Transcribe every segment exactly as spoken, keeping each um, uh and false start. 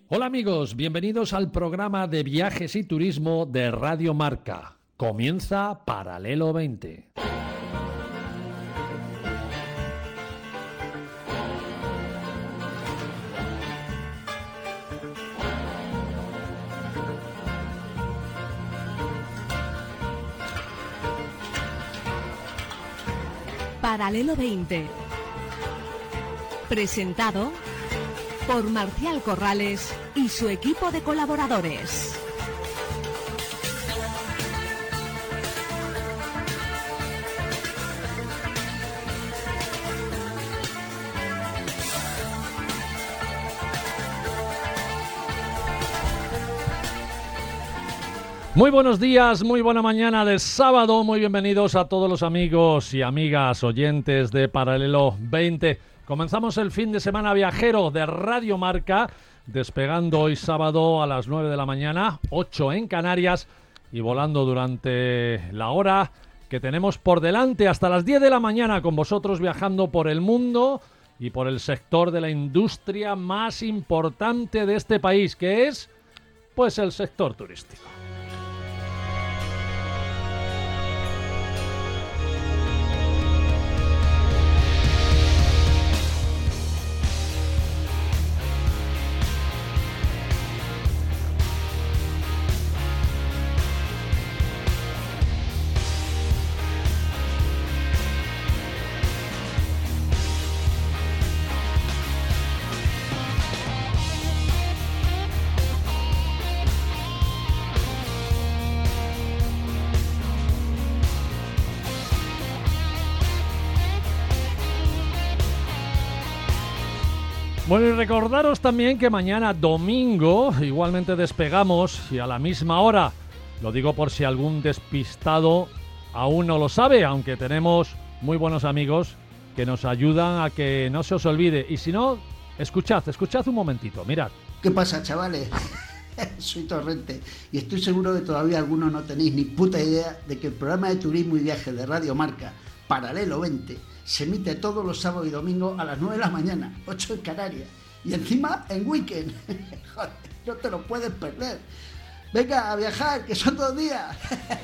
Hola amigos, bienvenidos al programa de viajes y turismo de Radio Marca. Comienza Paralelo veinte. Paralelo veinte. Presentado por Marcial Corrales y su equipo de colaboradores. Muy buenos días, muy buena mañana de sábado, muy bienvenidos a todos los amigos y amigas oyentes de Paralelo veinte. Comenzamos el fin de semana viajero de Radio Marca, despegando hoy sábado a las nueve de la mañana, ocho en Canarias, y volando durante la hora que tenemos por delante hasta las diez de la mañana con vosotros, viajando por el mundo y por el sector de la industria más importante de este país, que es, pues, el sector turístico. Bueno, y recordaros también que mañana domingo igualmente despegamos y a la misma hora. Lo digo por si algún despistado aún no lo sabe, aunque tenemos muy buenos amigos que nos ayudan a que no se os olvide. Y si no, escuchad, escuchad un momentito, mirad. ¿Qué pasa, chavales? Soy Torrente y estoy seguro que todavía algunos no tenéis ni puta idea de que el programa de turismo y viajes de Radio Marca, Paralelo veinte, se emite todos los sábados y domingos a las nueve de la mañana, ocho en Canarias, y encima en weekend. Joder, no te lo puedes perder. Venga, a viajar, que son dos días.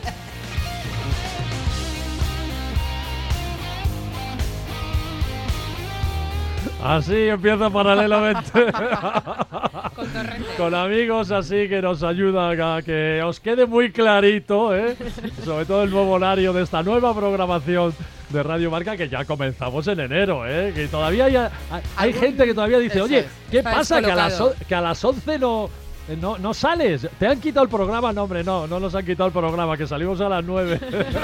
Así empieza Paralelo veinte. Con, Con amigos así que nos ayudan a que os quede muy clarito, ¿eh? Sobre todo el nuevo horario de esta nueva programación de Radio Marca, que ya comenzamos en enero, ¿eh? Que todavía hay, hay, hay gente que todavía dice, oye, ¿qué pasa? Que a, las, que a las once no, no, no sales. ¿Te han quitado el programa? No, hombre, no, no nos han quitado el programa, que salimos a las nueve.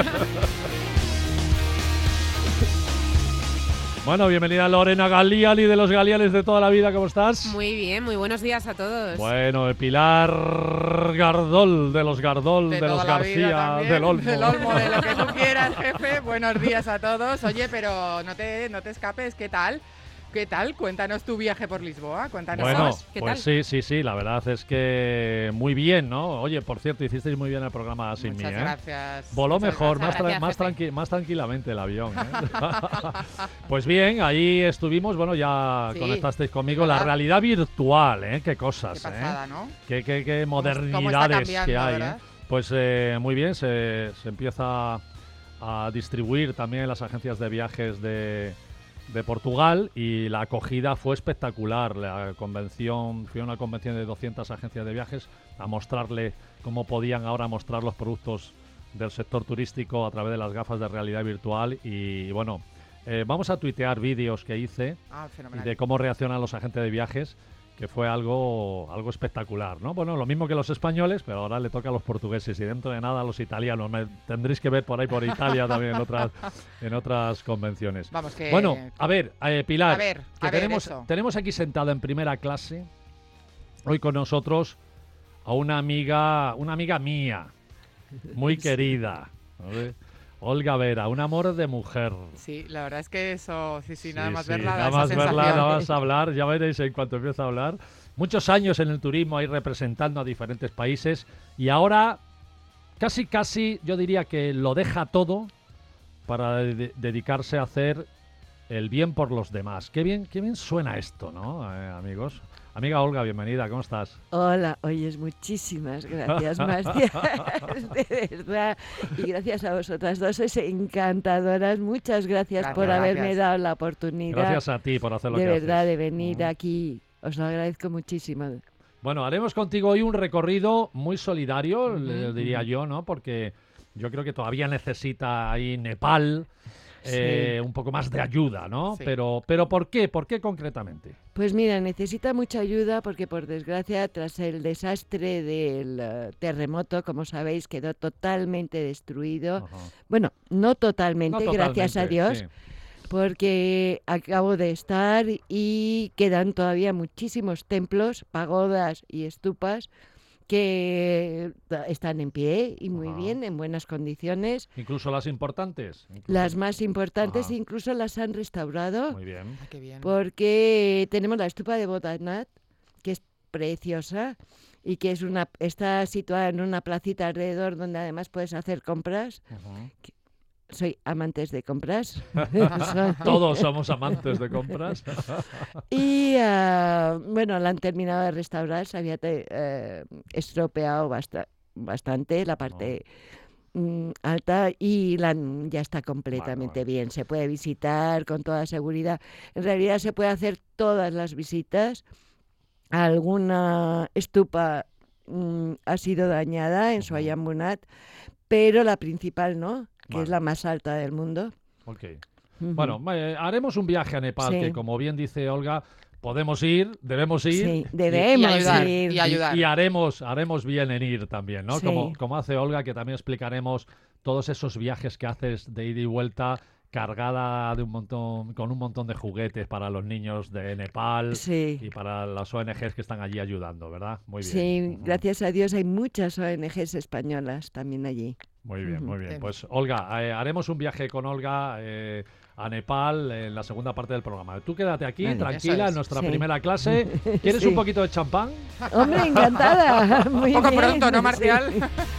Bueno, bienvenida Lorena Galiali de los Galiales de toda la vida, ¿cómo estás? Muy bien, muy buenos días a todos. Bueno, Pilar Gardol de los Gardol, de, de los García, del Olmo. Del Olmo, de lo que tú quieras, jefe. Buenos días a todos. Oye, pero no te, no te escapes, ¿qué tal? ¿Qué tal? Cuéntanos tu viaje por Lisboa, cuéntanos. Bueno, ¿qué pues tal? sí, sí, sí, la verdad es que muy bien, ¿no? Oye, por cierto, hicisteis muy bien el programa sin Muchas mí, ¿eh? gracias. Voló Muchas mejor, gracias. más, tra más, tranqui más tranquilamente el avión, ¿eh? Pues bien, ahí estuvimos, bueno, ya sí, conectasteis conmigo, la realidad virtual, ¿eh? Qué cosas, qué pasada, ¿eh? ¿no? Qué, qué, qué modernidades ¿Cómo está cambiando, que hay, ¿verdad? ¿eh? Pues eh, muy bien, se, se empieza a distribuir también en las agencias de viajes de... de Portugal, y la acogida fue espectacular. La convención, fui a una convención de doscientas agencias de viajes a mostrarle cómo podían ahora mostrar los productos del sector turístico a través de las gafas de realidad virtual. Y bueno, eh, vamos a tuitear vídeos que hice Ah, y de cómo reaccionan los agentes de viajes, que fue algo, algo espectacular, ¿no? Bueno, lo mismo que los españoles, pero ahora le toca a los portugueses y dentro de nada a los italianos. Me tendréis que ver por ahí por Italia también en otras, en otras convenciones. Vamos, que... Bueno, a ver, eh, Pilar, A ver, que a ver, tenemos, eso. tenemos aquí sentada en primera clase hoy con nosotros a una amiga, una amiga mía, muy querida, ¿vale? Olga Vera, un amor de mujer. Sí, la verdad es que eso, sí, sí, nada Sí, más sí, verla, nada da esa más verla, sensación. nada más hablar, ya veréis en cuanto empiece a hablar. Muchos años en el turismo ahí representando a diferentes países y ahora casi, casi, yo diría que lo deja todo para de dedicarse a hacer el bien por los demás. Qué bien, qué bien suena esto, ¿no, eh, amigos? Amiga Olga, bienvenida, ¿cómo estás? Hola, oyes, muchísimas gracias, Marcial, de verdad, y gracias a vosotras dos, sois encantadoras, muchas gracias, Gracias, por haberme gracias. dado la oportunidad, Gracias a ti por hacer lo de que verdad, haces. de venir Mm. aquí, os lo agradezco muchísimo. Bueno, haremos contigo hoy un recorrido muy solidario, le diría yo, ¿no? Porque yo creo que todavía necesita ahí Nepal eh, Sí. un poco más de ayuda, ¿no? Sí. Pero, pero ¿por qué? ¿Por qué concretamente? Pues mira, necesita mucha ayuda porque por desgracia tras el desastre del eh, terremoto, como sabéis, quedó totalmente destruido, Ajá. bueno, no totalmente, No gracias a totalmente, Dios, sí. porque acabo de estar y quedan todavía muchísimos templos, pagodas y estupas que ta- están en pie y muy Ajá. bien, en buenas condiciones. Incluso las importantes. incluso- Las más importantes Ajá. incluso las han restaurado Muy bien. Ah, qué bien. porque tenemos la estupa de Bodhanath, que es preciosa y que es una está situada en una placita alrededor donde además puedes hacer compras. Ujú. Soy amantes de compras. Todos somos amantes de compras. Y ah, bueno, la han terminado de restaurar, se había te- eh, estropeado basta- bastante la parte mm, alta y la han- ya está completamente Bueno, bueno. bien. Se puede visitar con toda seguridad. En realidad se puede hacer todas las visitas. Alguna estupa mm, ha sido dañada en Ujú. Swayambunat, pero la principal no, que Vale. es la más alta del mundo. Ok. Ujú. Bueno, eh, haremos un viaje a Nepal Sí. que, como bien dice Olga, podemos ir, debemos ir. sí, y- debemos y ayudar, ir. y ayudar. Y haremos, haremos bien en ir también, ¿no? Sí. Como, como hace Olga, que también explicaremos todos esos viajes que haces de ida y vuelta cargada de un montón, con un montón de juguetes para los niños de Nepal Sí. y para las O N Ges que están allí ayudando, ¿verdad? Muy bien. Sí, Ujú. gracias a Dios hay muchas O N Ges españolas también allí. Muy bien, muy bien. Bien. Pues Olga, eh, haremos un viaje con Olga eh, a Nepal en la segunda parte del programa. Tú quédate aquí, Vale. tranquila, Eso es. en nuestra Sí. primera clase. ¿Quieres Sí. un poquito de champán? Hombre, encantada. Muy Un poco bien, pronto, ¿no, sí. Marcial?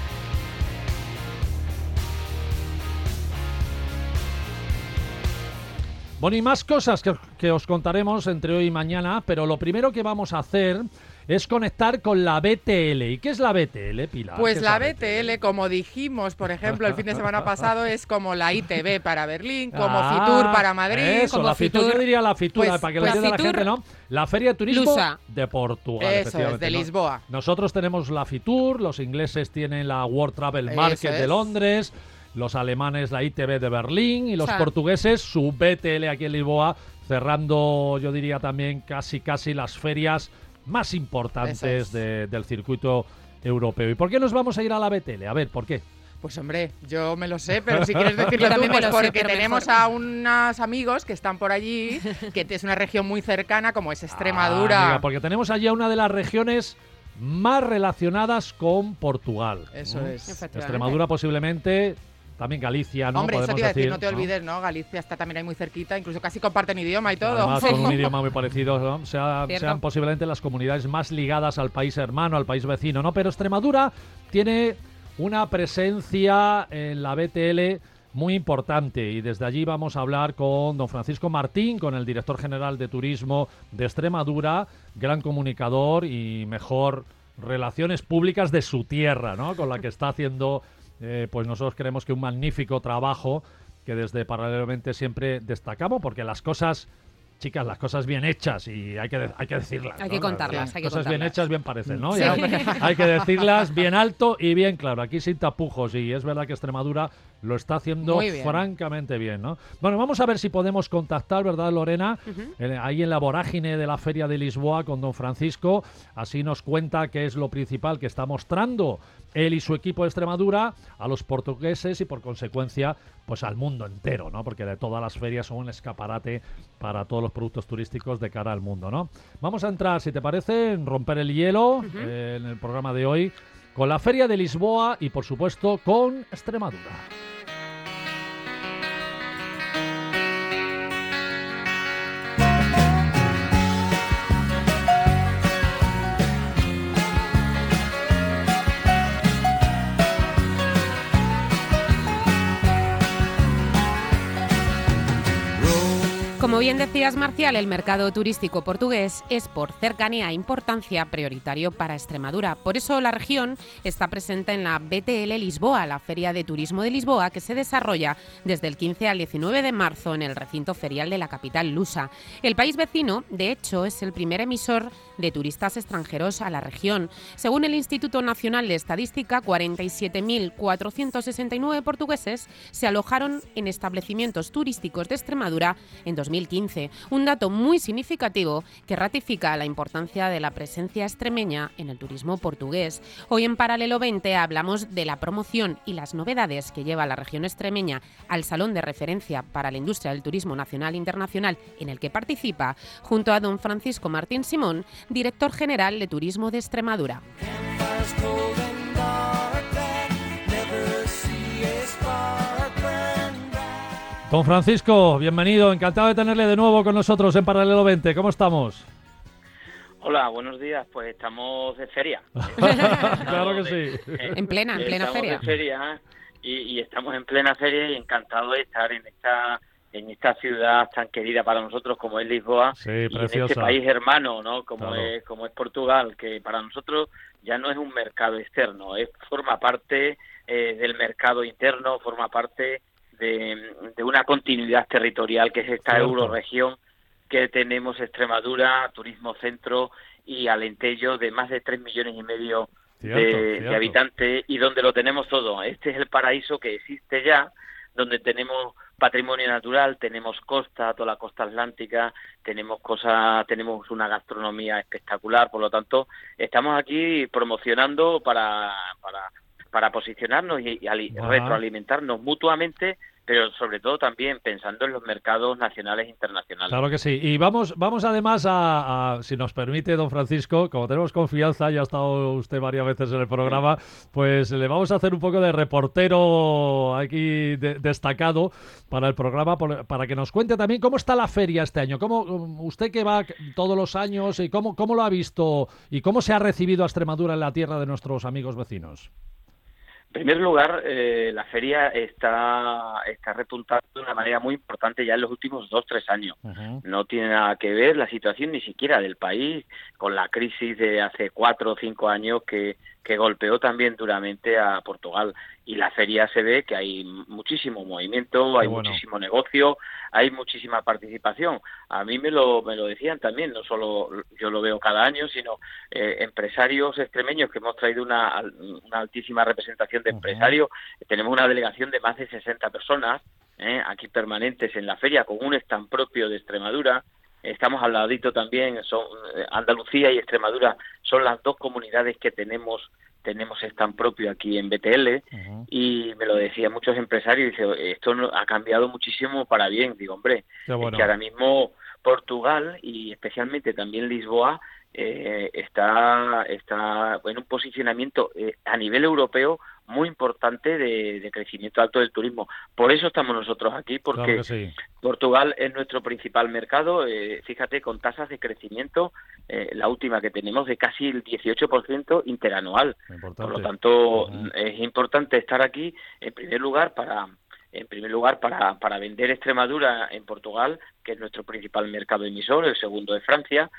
Bueno, y más cosas que, que os contaremos entre hoy y mañana, pero lo primero que vamos a hacer es conectar con la B T L. ¿Y qué es la B T L, Pilar? ¿Qué Pues es la B T L, como dijimos, por ejemplo, el fin de semana pasado, es como la I T V para Berlín, como Ah, Fitur para Madrid. Eso, como la Fitur. Fitur. Yo diría la Fitur, Pues- para que pues lo entienda la Fitur gente, ¿no? La Feria de Turismo Lusa. de Portugal, Eso es, efectivamente, de ¿no? Lisboa. Nosotros tenemos la Fitur, los ingleses tienen la World Travel Eso Market de es. Londres, los alemanes la I T V de Berlín y los O sea, portugueses su B T L aquí en Lisboa, cerrando, yo diría también, casi casi las ferias más importantes Eso es. de- del circuito europeo. ¿Y por qué nos vamos a ir a la B T L? A ver, ¿por qué? Pues hombre, yo me lo sé, pero si quieres decirlo Yo tú, también me pues lo sé, porque pero tenemos mejor. a unos amigos que están por allí, que es una región muy cercana, como es Ah, Extremadura. amiga, porque tenemos allí a una de las regiones más relacionadas con Portugal. Eso ¿Mm? es. Efectivamente. Extremadura posiblemente, también Galicia, ¿no? Hombre, eso Podemos te iba a decir, decir, no te olvides, ¿no? Galicia está también ahí muy cerquita, incluso casi comparten idioma y todo. Además, con un idioma muy parecido, ¿no? Sea- Cierto. sean posiblemente las comunidades más ligadas al país hermano, al país vecino, ¿no? Pero Extremadura tiene una presencia en la B T L muy importante y desde allí vamos a hablar con don Francisco Martín, con el director general de Turismo de Extremadura, gran comunicador y mejor relaciones públicas de su tierra, ¿no? Con la que está haciendo, eh, pues nosotros creemos que un magnífico trabajo que desde Paralelamente siempre destacamos, porque las cosas, chicas, las cosas bien hechas, y hay que, de- hay que decirlas. Hay ¿no? que Las contarlas, hay que cosas bien contarlas. hechas bien parecen, ¿no? Sí. Ya, hay que decirlas bien alto y bien claro, aquí sin tapujos, y es verdad que Extremadura lo está haciendo Muy bien. francamente bien, ¿no? Bueno, vamos a ver si podemos contactar, ¿verdad, Lorena? Eh, ahí en la vorágine de la Feria de Lisboa con don Francisco, así nos cuenta qué es lo principal que está mostrando él y su equipo de Extremadura a los portugueses y por consecuencia pues al mundo entero, ¿no? Porque de todas las ferias son un escaparate para todos los productos turísticos de cara al mundo, ¿no? Vamos a entrar, si te parece, en romper el hielo eh, en el programa de hoy con la Feria de Lisboa y por supuesto con Extremadura. Como bien decías, Marcial, el mercado turístico portugués es por cercanía e importancia prioritario para Extremadura. Por eso la región está presente en la B T L Lisboa, la Feria de Turismo de Lisboa, que se desarrolla desde el quince al diecinueve de marzo en el recinto ferial de la capital lusa. El país vecino, de hecho, es el primer emisor de turistas extranjeros a la región. Según el Instituto Nacional de Estadística, cuarenta y siete mil cuatrocientos sesenta y nueve portugueses se alojaron en establecimientos turísticos de Extremadura en dos mil quince, un dato muy significativo que ratifica la importancia de la presencia extremeña en el turismo portugués. Hoy en Paralelo veinte hablamos de la promoción y las novedades que lleva la región extremeña al Salón de Referencia para la Industria del Turismo Nacional e Internacional, en el que participa, junto a don Francisco Martín Simón, director general de Turismo de Extremadura. Don Francisco, bienvenido, encantado de tenerle de nuevo con nosotros en Paralelo veinte. ¿Cómo estamos? Hola, buenos días. Pues estamos de feria. Claro que de, sí. Eh, En plena, en plena estamos feria. De feria y, y estamos en plena feria y encantado de estar en esta en esta ciudad tan querida para nosotros como es Lisboa. Sí, y en preciosa. este país hermano, ¿no? Como Claro. es como es Portugal, que para nosotros ya no es un mercado externo, es forma parte eh, del mercado interno, forma parte de, de una continuidad territorial que es esta Cierto. eurorregión que tenemos Extremadura, Turismo Centro y Alentejo, de más de tres millones y medio Cierto, de, cierto. de habitantes, y donde lo tenemos todo. Este es el paraíso que existe ya, donde tenemos patrimonio natural, tenemos costa, toda la costa atlántica, tenemos cosas, tenemos una gastronomía espectacular. Por lo tanto, estamos aquí promocionando para para para posicionarnos y, y ali- Ajá. retroalimentarnos mutuamente, pero sobre todo también pensando en los mercados nacionales e internacionales. Claro que sí. Y vamos, vamos además a, a, si nos permite, don Francisco, como tenemos confianza, ya ha estado usted varias veces en el programa, pues le vamos a hacer un poco de reportero aquí de- destacado para el programa, por- para que nos cuente también cómo está la feria este año. Cómo, usted que va todos los años, y cómo, cómo lo ha visto y cómo se ha recibido a Extremadura en la tierra de nuestros amigos vecinos. En primer lugar, eh, la feria está, está repuntando de una manera muy importante ya en los últimos dos, tres años. Ujú. No tiene nada que ver la situación ni siquiera del país con la crisis de hace cuatro o cinco años que, que golpeó también duramente a Portugal. Y la feria se ve que hay muchísimo movimiento, Qué hay bueno. muchísimo negocio, hay muchísima participación. A mí me lo, me lo decían también, no solo yo lo veo cada año, sino eh, empresarios extremeños que hemos traído una, al- una altísima representación de Ujú. empresarios. Tenemos una delegación de más de sesenta personas eh, aquí permanentes en la feria, con un stand propio de Extremadura. Estamos al ladito también, son eh, Andalucía y Extremadura son las dos comunidades que tenemos tenemos stand propio aquí en B T L. Ujú. Y me lo decían muchos empresarios, dice, esto no- ha cambiado muchísimo para bien. Digo, hombre, Qué es bueno. que ahora mismo Portugal y especialmente también Lisboa eh, está está en un posicionamiento eh, a nivel europeo muy importante de, de crecimiento alto del turismo. Por eso estamos nosotros aquí, porque Claro que sí. Portugal es nuestro principal mercado, eh, fíjate, con tasas de crecimiento, eh, la última que tenemos de casi el dieciocho por ciento interanual. Importante. Por lo tanto, Ujú. es importante estar aquí, en primer lugar, para en primer lugar para, para vender Extremadura en Portugal, que es nuestro principal mercado emisor, el segundo de Francia,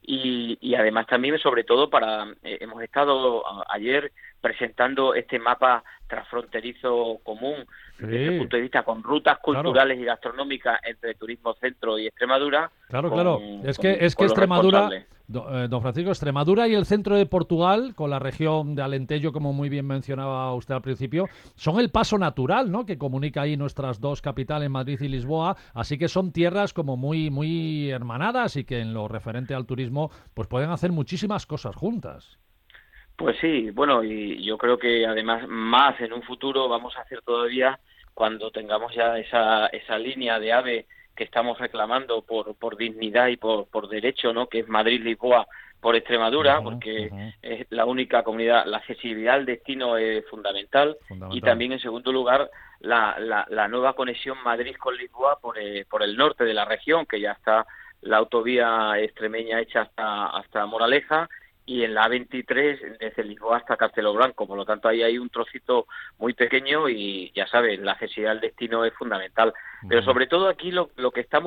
y, y además también, sobre todo, para eh, hemos estado a- ayer presentando este mapa transfronterizo común Sí. desde el punto de vista con rutas Claro. culturales y gastronómicas entre Turismo Centro y Extremadura. Claro, con- claro. Es con- que, es que con los Extremadura, responsables. do- eh, don Francisco, Extremadura y el centro de Portugal, con la región de Alentejo, como muy bien mencionaba usted al principio, son el paso natural, ¿no?, que comunica ahí nuestras dos capitales, Madrid y Lisboa. Así que son tierras como muy, muy hermanadas y que en lo referente al turismo, pues pueden hacer muchísimas cosas juntas. Pues sí, bueno, y yo creo que además más en un futuro vamos a hacer todavía cuando tengamos ya esa esa línea de AVE que estamos reclamando por por dignidad y por por derecho, ¿no?, que es Madrid-Lisboa por Extremadura, Ujú, porque ujú. es la única comunidad, la accesibilidad al destino es fundamental, Fundamental. y también en segundo lugar la, la, la nueva conexión Madrid con Lisboa por, eh, por el norte de la región, que ya está la autovía extremeña hecha hasta hasta Moraleja, y en la A veintitrés desde Lisboa hasta Castelo Branco. Por lo tanto, ahí hay un trocito muy pequeño y ya sabes, la accesibilidad al destino es fundamental. Pero Ujú. sobre todo aquí lo, lo que estamos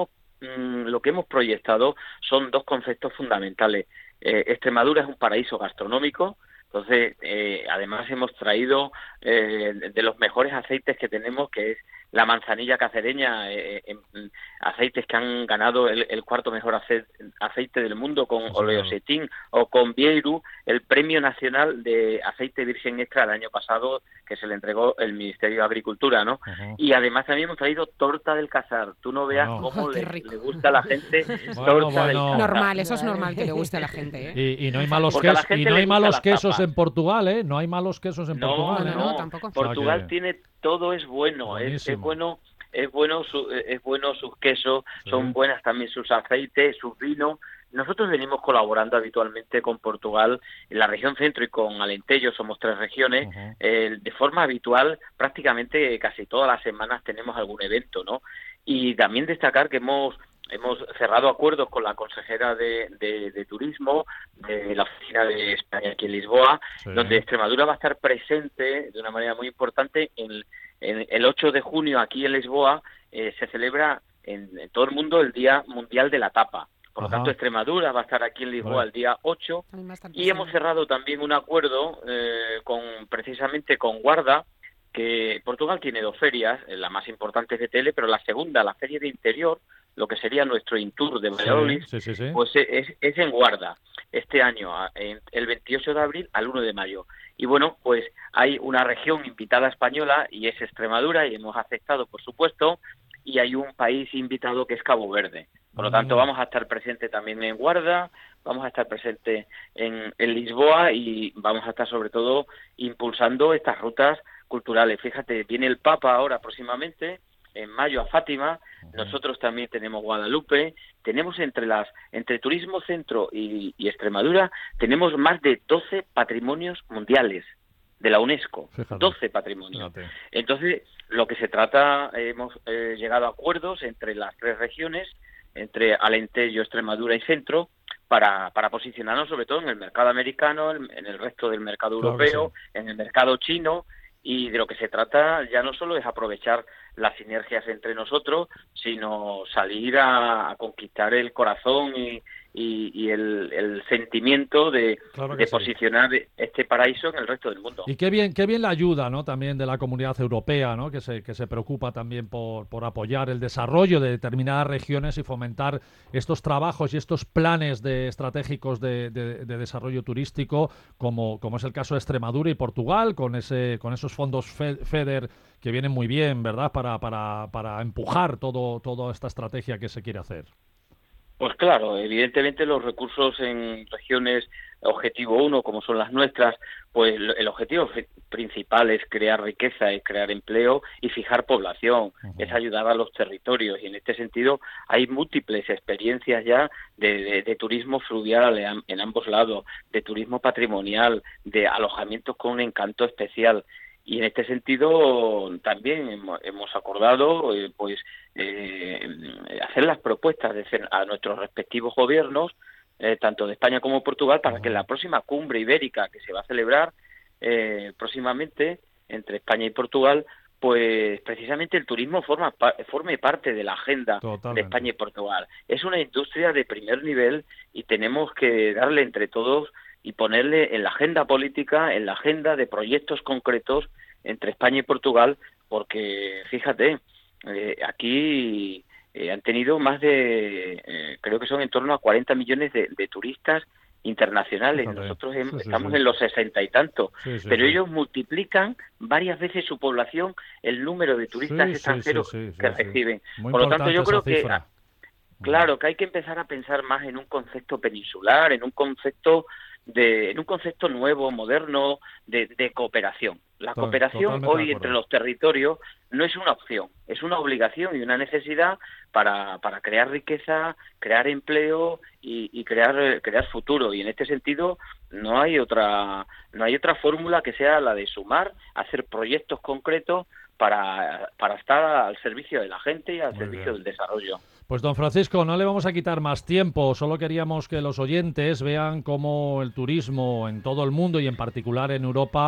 mmm, lo que hemos proyectado son dos conceptos fundamentales. Eh, Extremadura es un paraíso gastronómico. Entonces, eh, además hemos traído eh, de los mejores aceites que tenemos, que es la manzanilla cacereña, eh, eh, aceites que han ganado el, el cuarto mejor aceite, aceite del mundo con sí, Oleosetín o con Vieiru, el Premio Nacional de Aceite Virgen Extra del año pasado, que se le entregó el Ministerio de Agricultura, ¿no? Uh-huh. Y además también hemos traído torta del Casar. Tú no veas bueno. cómo oh, le, le gusta a la gente bueno, torta bueno. del Casar. Normal, eso es normal que le guste a la gente, ¿eh? Y, y no hay malos, ques, y no hay malos quesos en Portugal, ¿eh? No hay malos quesos en no, Portugal. No, ¿eh? no, tampoco. Portugal o sea que... tiene todo es bueno, es, es bueno, es bueno, su, es bueno sus quesos, sí. son buenas también sus aceites, sus vinos. Nosotros venimos colaborando habitualmente con Portugal en la región centro y con Alentejo, somos tres regiones, uh-huh. eh, de forma habitual, prácticamente casi todas las semanas tenemos algún evento, ¿no? Y también destacar que hemos Hemos cerrado acuerdos con la consejera de, de, de Turismo de la Oficina de España aquí en Lisboa, sí. donde Extremadura va a estar presente de una manera muy importante. En, en el ocho de junio aquí en Lisboa eh, se celebra en, en todo el mundo el Día Mundial de la Tapa. Por lo Ajá. tanto, Extremadura va a estar aquí en Lisboa vale. el día ocho. Y hemos cerrado también un acuerdo eh, con precisamente con Guarda, que Portugal tiene dos ferias, la más importante es de Tele, pero la segunda, la Feria de Interior, lo que sería nuestro Intour de Valladolid, sí, sí, sí, sí. pues es, es en Guarda, este año, el veintiocho de abril al uno de mayo. Y bueno, pues hay una región invitada española y es Extremadura, y hemos aceptado, por supuesto, y hay un país invitado que es Cabo Verde. Por lo tanto, vamos a estar presentes también en Guarda, vamos a estar presentes en, en Lisboa y vamos a estar sobre todo impulsando estas rutas culturales. Fíjate, viene el Papa ahora próximamente, en mayo a Fátima, nosotros también tenemos Guadalupe, tenemos entre las entre Turismo Centro y, y Extremadura, tenemos más de doce patrimonios mundiales de la UNESCO, Fíjate. doce patrimonios. Fíjate. Entonces, lo que se trata, hemos eh, llegado a acuerdos entre las tres regiones, entre Alentejo, Extremadura y Centro, para, para posicionarnos sobre todo en el mercado americano, en, en el resto del mercado claro europeo, sí. en el mercado chino, y de lo que se trata ya no solo es aprovechar las sinergias entre nosotros, sino salir a, a conquistar el corazón y, y, y el, el sentimiento de, claro de sí. posicionar este paraíso en el resto del mundo. Y qué bien, qué bien la ayuda, ¿no? También de la Comunidad Europea, ¿no? Que se, que se preocupa también por, por apoyar el desarrollo de determinadas regiones y fomentar estos trabajos y estos planes de estratégicos de, de, de desarrollo turístico, como, como es el caso de Extremadura y Portugal, con ese, con esos fondos FEDER que vienen muy bien, ¿verdad?, para, para, para empujar todo, toda esta estrategia que se quiere hacer. Pues claro, evidentemente los recursos en regiones objetivo uno, como son las nuestras, pues el objetivo principal es crear riqueza, es crear empleo y fijar población, uh-huh. es ayudar a los territorios, y en este sentido hay múltiples experiencias ya de, de, de turismo fluvial en, en ambos lados, de turismo patrimonial, de alojamientos con un encanto especial. Y en este sentido también hemos, hemos acordado eh, pues eh, hacer las propuestas de, a nuestros respectivos gobiernos, eh, tanto de España como Portugal, para que en la próxima cumbre ibérica que se va a celebrar eh, próximamente entre España y Portugal, pues precisamente el turismo forma forme parte de la agenda Totalmente. de España y Portugal. Es una industria de primer nivel y tenemos que darle entre todos y ponerle en la agenda política, en la agenda de proyectos concretos entre España y Portugal, porque fíjate, eh, aquí eh, han tenido más de, eh, creo que son en torno a cuarenta millones de, de turistas internacionales. Fíjate. Nosotros en, sí, sí, estamos sí. en los sesenta y tanto, sí, sí, pero sí. ellos multiplican varias veces su población el número de turistas sí, extranjeros sí, sí, sí, que sí, reciben. Sí. Por lo tanto, yo creo que cifra. Claro, que hay que empezar a pensar más en un concepto peninsular, en un concepto de, en un concepto nuevo, moderno, de, de cooperación. La Total, cooperación hoy entre los territorios no es una opción, es una obligación y una necesidad para, para crear riqueza, crear empleo y, y crear crear futuro. Y en este sentido no hay otra no hay otra fórmula que sea la de sumar, hacer proyectos concretos para, para estar al servicio de la gente y al Muy servicio bien. del desarrollo. Pues don Francisco, no le vamos a quitar más tiempo, solo queríamos que los oyentes vean cómo el turismo en todo el mundo y en particular en Europa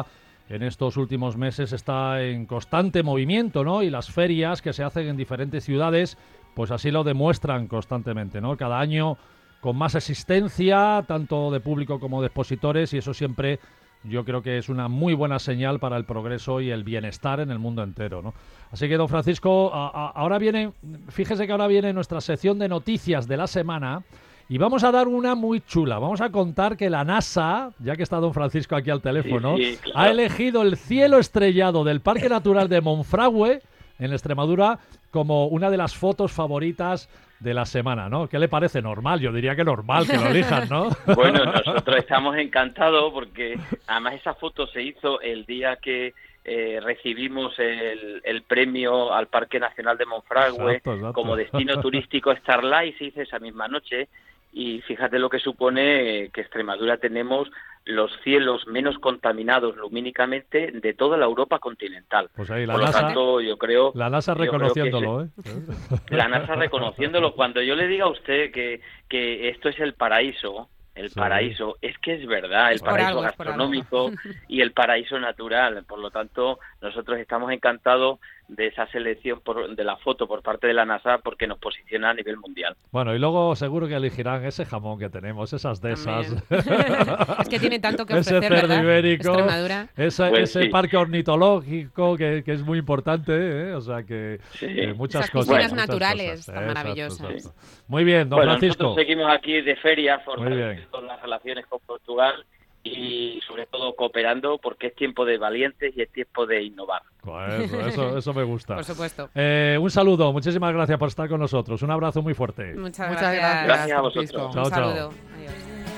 en estos últimos meses está en constante movimiento, ¿no? Y las ferias que se hacen en diferentes ciudades, pues así lo demuestran constantemente, ¿no? Cada año con más asistencia, tanto de público como de expositores, y eso siempre yo creo que es una muy buena señal para el progreso y el bienestar en el mundo entero, ¿no? Así que, don Francisco, a, a, ahora viene, fíjese que ahora viene nuestra sección de noticias de la semana. Y vamos a dar una muy chula. Vamos a contar que la NASA, ya que está don Francisco aquí al teléfono, sí, sí, claro. ha elegido el cielo estrellado del Parque Natural de Monfragüe, en Extremadura, como una de las fotos favoritas de la semana, ¿no? ¿Qué le parece? Normal, yo diría que normal que lo elijan, ¿no? Bueno, nosotros estamos encantados porque además esa foto se hizo el día que eh, recibimos el, el premio al Parque Nacional de Monfragüe Exacto, exacto. como destino turístico Starlight, se hizo esa misma noche. Y fíjate lo que supone que Extremadura tenemos los cielos menos contaminados lumínicamente de toda la Europa continental. Pues ahí la Por lo NASA, tanto, yo creo... la NASA yo creo que reconociéndolo, ¿eh? ese- La NASA reconociéndolo. Cuando yo le diga a usted que, que esto es el paraíso, el Sí. paraíso, es que es verdad, el Es por paraíso algo, es por gastronómico y el paraíso natural. Por lo tanto, nosotros estamos encantados de esa selección por, de la foto por parte de la NASA porque nos posiciona a nivel mundial. Bueno, y luego seguro que elegirán ese jamón que tenemos, esas de esas. Es que tiene tanto que Ese ofrecer, cerdo ¿verdad? ibérico, Extremadura. esa- Pues ese sí. parque ornitológico que, que es muy importante, ¿eh? O sea que Sí. eh, muchas Esas cosas. piscinas muchas naturales cosas. tan Exacto, maravillosas. exacto. Muy bien, don Bueno, Francisco. nosotros seguimos aquí de feria, bien. fortaleciendo las relaciones con Portugal y sobre todo cooperando porque es tiempo de valientes y es tiempo de innovar. Pues eso, eso, eso me gusta. Por supuesto. Eh, un saludo, muchísimas gracias por estar con nosotros. Un abrazo muy fuerte. Muchas, Muchas gracias. gracias. Gracias a vosotros. Francisco. Chao, Un chao. saludo. Adiós.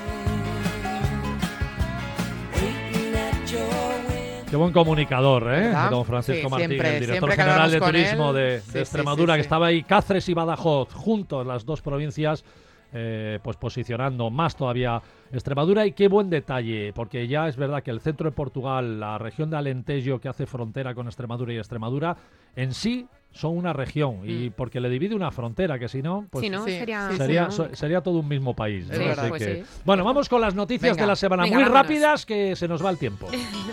Qué buen comunicador, ¿eh? ¿Verdad? Don Francisco Sí, Martín, siempre- el director siempre que general hablamos de con turismo él, de, de sí, sí, Extremadura, sí, que sí. estaba ahí, Cáceres y Badajoz, juntos, las dos provincias, eh, pues posicionando más todavía Extremadura. Y qué buen detalle, porque ya es verdad que el centro de Portugal, la región de Alentejo que hace frontera con Extremadura y Extremadura, en sí son una región, y porque le divide una frontera, que si no, pues Si no, sí, sería... sí, sería, ¿no? so- sería todo un mismo país, ¿no? Es verdad. Así Pues que- sí. Bueno, vamos con las noticias Venga. de la semana, Venga, muy vámonos. rápidas, que se nos va el tiempo.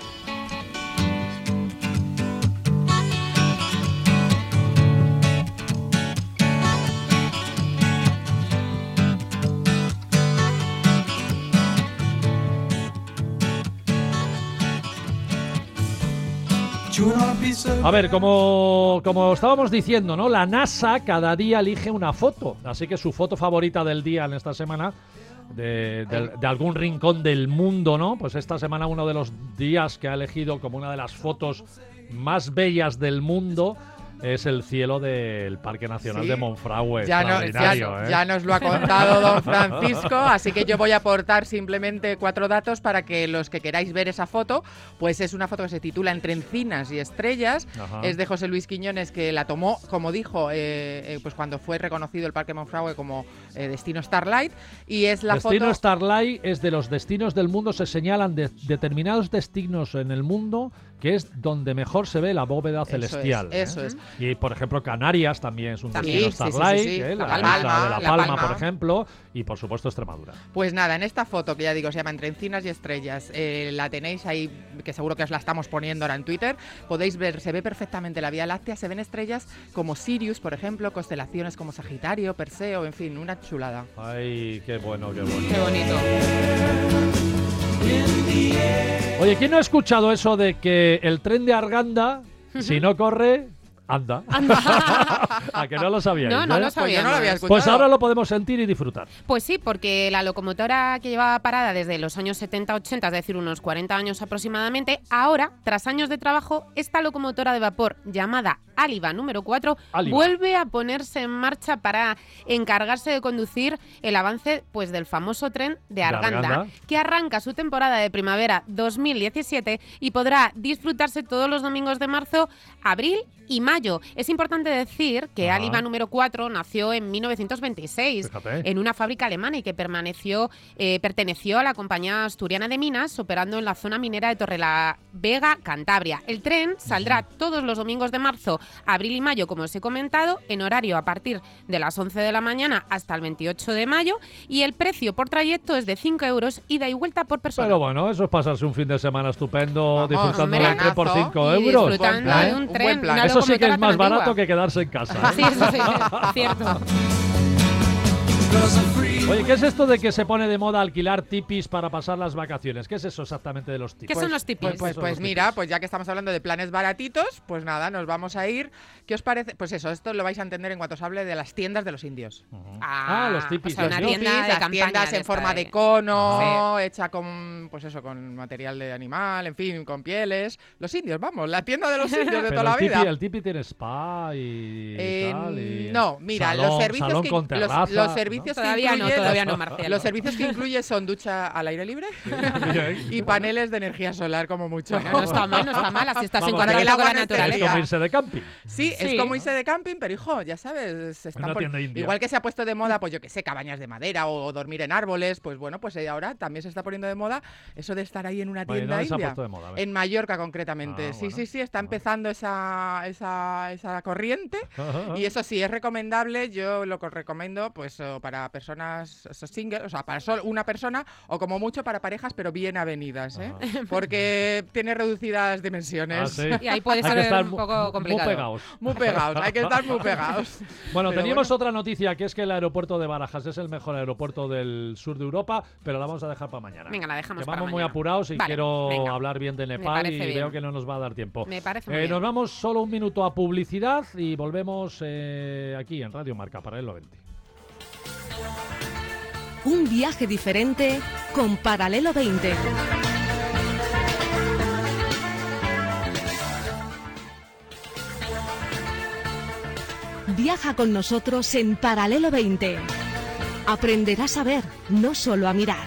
A ver, como, como estábamos diciendo, ¿no? La NASA cada día elige una foto, así que su foto favorita del día en esta semana, de, de- de algún rincón del mundo, ¿no? Pues esta semana uno de los días que ha elegido como una de las fotos más bellas del mundo es el cielo del Parque Nacional Sí. de Monfragüe. Ya, no- ya, Extraordinario, ¿eh? ya nos lo ha contado don Francisco, así que yo voy a aportar simplemente cuatro datos para que los que queráis ver esa foto, pues es una foto que se titula Entre encinas y estrellas, Ajá. es de José Luis Quiñones, que la tomó, como dijo, eh, eh, pues cuando fue reconocido el Parque Monfragüe como eh, destino Starlight, y es la Destino foto... Starlight es de los destinos del mundo, se señalan de- determinados destinos en el mundo que es donde mejor se ve la bóveda celestial. Eso es, eso ¿eh? es. Y, por ejemplo, Canarias también es un También, destino sí, sí, sí, Starlight, sí. ¿eh? La la, Palma, isla de La La Palma, Palma. por ejemplo, y, por supuesto, Extremadura. Pues nada, en esta foto que ya digo se llama Entre encinas y estrellas, eh, la tenéis ahí, que seguro que os la estamos poniendo ahora en Twitter, podéis ver, se ve perfectamente la Vía Láctea, se ven estrellas como Sirius, por ejemplo, constelaciones como Sagitario, Perseo, en fin, una chulada. Ay, qué bueno, qué bueno. Qué bonito. Oye, ¿quién no ha escuchado eso de que el tren de Arganda, si no corre, anda? ¿A que no lo sabíais? No, no eh? lo Pues yo no lo sabíamos. había escuchado. Pues ahora lo podemos sentir y disfrutar. Pues sí, porque la locomotora que llevaba parada desde los años setenta ochenta, es decir, unos cuarenta años aproximadamente, ahora, tras años de trabajo, esta locomotora de vapor llamada Áliva número cuatro Áliva. vuelve a ponerse en marcha para encargarse de conducir el avance pues del famoso tren de Arganda, Arganda. que arranca su temporada de primavera dos mil diecisiete y podrá disfrutarse todos los domingos de marzo, abril y mayo. Es importante decir que Ajá. Áliva número cuatro nació en mil novecientos veintiséis Fíjate. en una fábrica alemana y que permaneció, eh, perteneció a la compañía asturiana de minas, operando en la zona minera de Torrelavega, Cantabria. El tren saldrá todos los domingos de marzo abril y mayo, como os he comentado, en horario a partir de las once de la mañana hasta el veintiocho de mayo, y el precio por trayecto es de cinco euros ida y vuelta por persona. Pero bueno, eso es pasarse un fin de semana estupendo, Vamos, disfrutando hombre, del tren por cinco Y euros. disfrutando Buen plan, de un un tren, buen plan. una Eso sí que es locomotora más tan antigua. barato que quedarse en casa. ¿eh? Sí, eso sí, es cierto. Oye, ¿qué es esto de que se pone de moda alquilar tipis para pasar las vacaciones? ¿Qué es eso exactamente de los tipis? ¿Qué son los tipis? Pues, pues, son pues los mira, tipis? pues ya que estamos hablando de planes baratitos, pues nada, nos vamos a ir. ¿Qué os parece? Pues eso, esto lo vais a entender en cuanto os hable de las tiendas de los indios. Ah, los tipis, O sea, los una tipis, tienda de las campaña tiendas de en esta forma de- de cono, hecha con, pues eso, con material de animal, en fin, con pieles. Los indios, vamos, la tienda de los indios de Pero toda la el tipi, vida. el tipi tiene spa y Eh, tal. y no, mira, salón- los servicios salón que con los, terraza, los ¿no? servicios que Todavía no, incluye- todavía no, Marcial. Los servicios que incluye son ducha al aire libre Bien. y paneles de energía solar como mucho. Bueno, no está mal, no está mal, así estás Vamos, en contacto que el agua con la no esté Es naturaleza. como irse de camping. Sí, Sí. es como irse de camping, pero hijo, ya sabes, se están Una pon- tienda india. igual que se ha puesto de moda, pues yo que sé, cabañas de madera o, o dormir en árboles, pues bueno, pues eh, ahora también se está poniendo de moda eso de estar ahí en una Vale, tienda ¿dónde se ha india. puesto de moda? A ver. En Mallorca concretamente. Ah, sí, bueno. sí, sí, está Ah. empezando esa, esa, esa corriente. Y eso sí, es recomendable, yo lo que os recomiendo, pues o para personas o single, o sea, para solo una persona, o como mucho para parejas, pero bien avenidas, ¿eh? Porque tiene reducidas Ah, dimensiones. sí. Y ahí puede Hay que ser estar un mu- poco muy complicado. pegados. Muy pegados, hay que estar muy pegados. Bueno, Pero teníamos bueno. otra noticia, que es que el aeropuerto de Barajas es el mejor aeropuerto del sur de Europa, pero la vamos a dejar para mañana. Venga, la dejamos Que para vamos muy mañana. apurados y Vale, quiero venga. hablar bien de Nepal y parece bien. veo que no nos va a dar tiempo. Me parece muy Eh, bien. nos vamos solo un minuto a publicidad y volvemos eh, aquí en Radio Marca, Paralelo veinte. Un viaje diferente con Paralelo veinte. Viaja con nosotros en Paralelo veinte. Aprenderás a ver, no solo a mirar.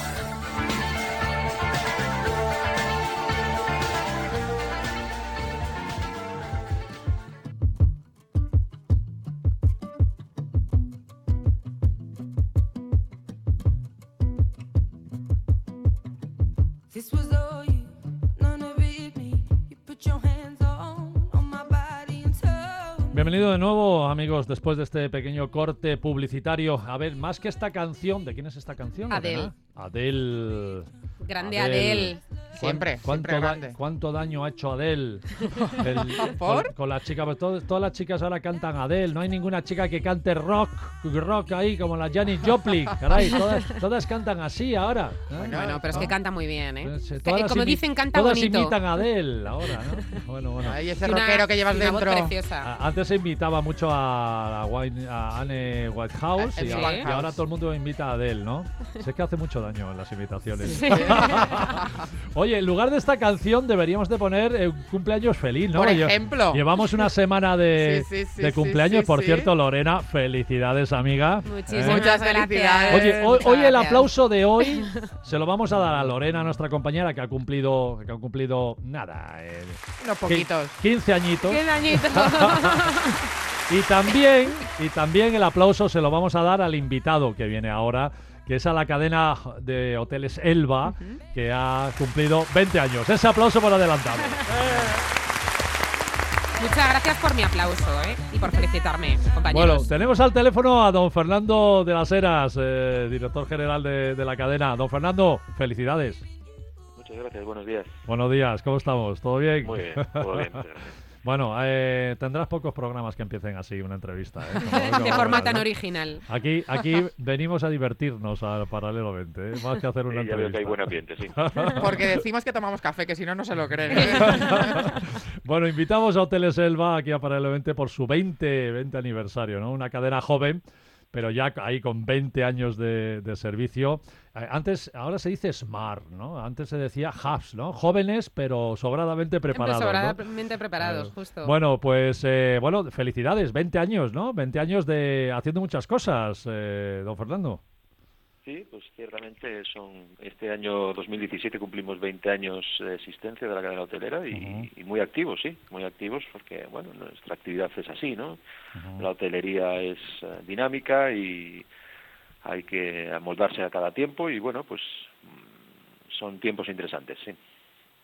This was all you, none of it me. You put your hands on, on my body and told me. Bienvenido de nuevo, amigos, después de este pequeño corte publicitario. A ver, más que esta canción, ¿de quién es esta canción? Adele. Lorena? Adele. Grande Adele. Siempre, ¿Cuán- ¿Cuánto, siempre da- grande. ¿Cuánto daño ha hecho Adele? El- ¿Por? Con, con las chicas, pues todo- todas las chicas ahora cantan Adele. No hay ninguna chica que cante rock, rock ahí como la Janis Joplin. Caray, todas, todas cantan así ahora. ¿eh? Bueno, pero es que canta muy bien, ¿eh? Pues, eh, Que- todas Como imi- dicen, canta todas bonito. imitan a Adele ahora, ¿no? Bueno, bueno. Ay, ese Y una- rockero que llevas y una voz dentro. preciosa. A- Antes se invitaba mucho a, a, Wine- a Anne Whitehouse Eh, y, sí. ahora, y Whitehouse. ahora todo el mundo invita a Adele, ¿no? Sé que hace mucho daño en las imitaciones. Oye, en lugar de esta canción deberíamos de poner eh, un cumpleaños feliz, ¿no? Por Lle- ejemplo. Llevamos una semana de, Sí, sí, sí, de sí, cumpleaños, sí, por sí. cierto, Lorena, felicidades, amiga. Muchísimas ¿Eh? Muchas gracias. felicidades. Oye, hoy, muchas hoy el gracias. aplauso de hoy se lo vamos a dar a Lorena, nuestra compañera, que ha cumplido, que ha cumplido nada, eh, Unos poquitos. quince añitos. ¡Qué dañito! Y también, y también el aplauso se lo vamos a dar al invitado que viene ahora, que es a la cadena de hoteles Elba, que ha cumplido veinte años. Ese aplauso por adelantado. Muchas gracias por mi aplauso, ¿eh? Y por felicitarme, Bueno, compañeros. tenemos al teléfono a don Fernando de las Heras, eh, director general de, de la cadena. Don Fernando, felicidades. Muchas gracias, buenos días. Buenos días, ¿cómo estamos? ¿Todo bien? Muy bien, todo bien. muchas gracias. Bueno, eh, tendrás pocos programas que empiecen así, una entrevista. ¿eh? Como- como De forma ahora, tan ¿no? original. Aquí, aquí venimos a divertirnos al Paralelo veinte, ¿eh? Más que hacer una Sí, ya veo entrevista. que hay buen ambiente, sí. Porque decimos que tomamos café, que si no, no se lo creen. ¿eh? Bueno, invitamos a Hoteles Elba aquí a Paralelo veinte por su veinte, veinte aniversario, ¿no? Una cadena joven, pero ya ahí con veinte años de, de servicio. Eh, antes, ahora se dice Smart, ¿no? Antes se decía Hubs, ¿no? Jóvenes, pero sobradamente preparados, ¿no? Sobradamente preparados, Eh, justo. Bueno, pues, eh, bueno, felicidades, veinte años, ¿no? veinte años de haciendo muchas cosas, eh, don Fernando. Sí, pues ciertamente son este año dos mil diecisiete cumplimos veinte años de existencia de la cadena hotelera y, Ujú. y muy activos, sí, muy activos porque, bueno, nuestra actividad es así, ¿no? La hotelería es eh, dinámica y hay que amoldarse a cada tiempo y, bueno, pues mm, son tiempos interesantes, sí.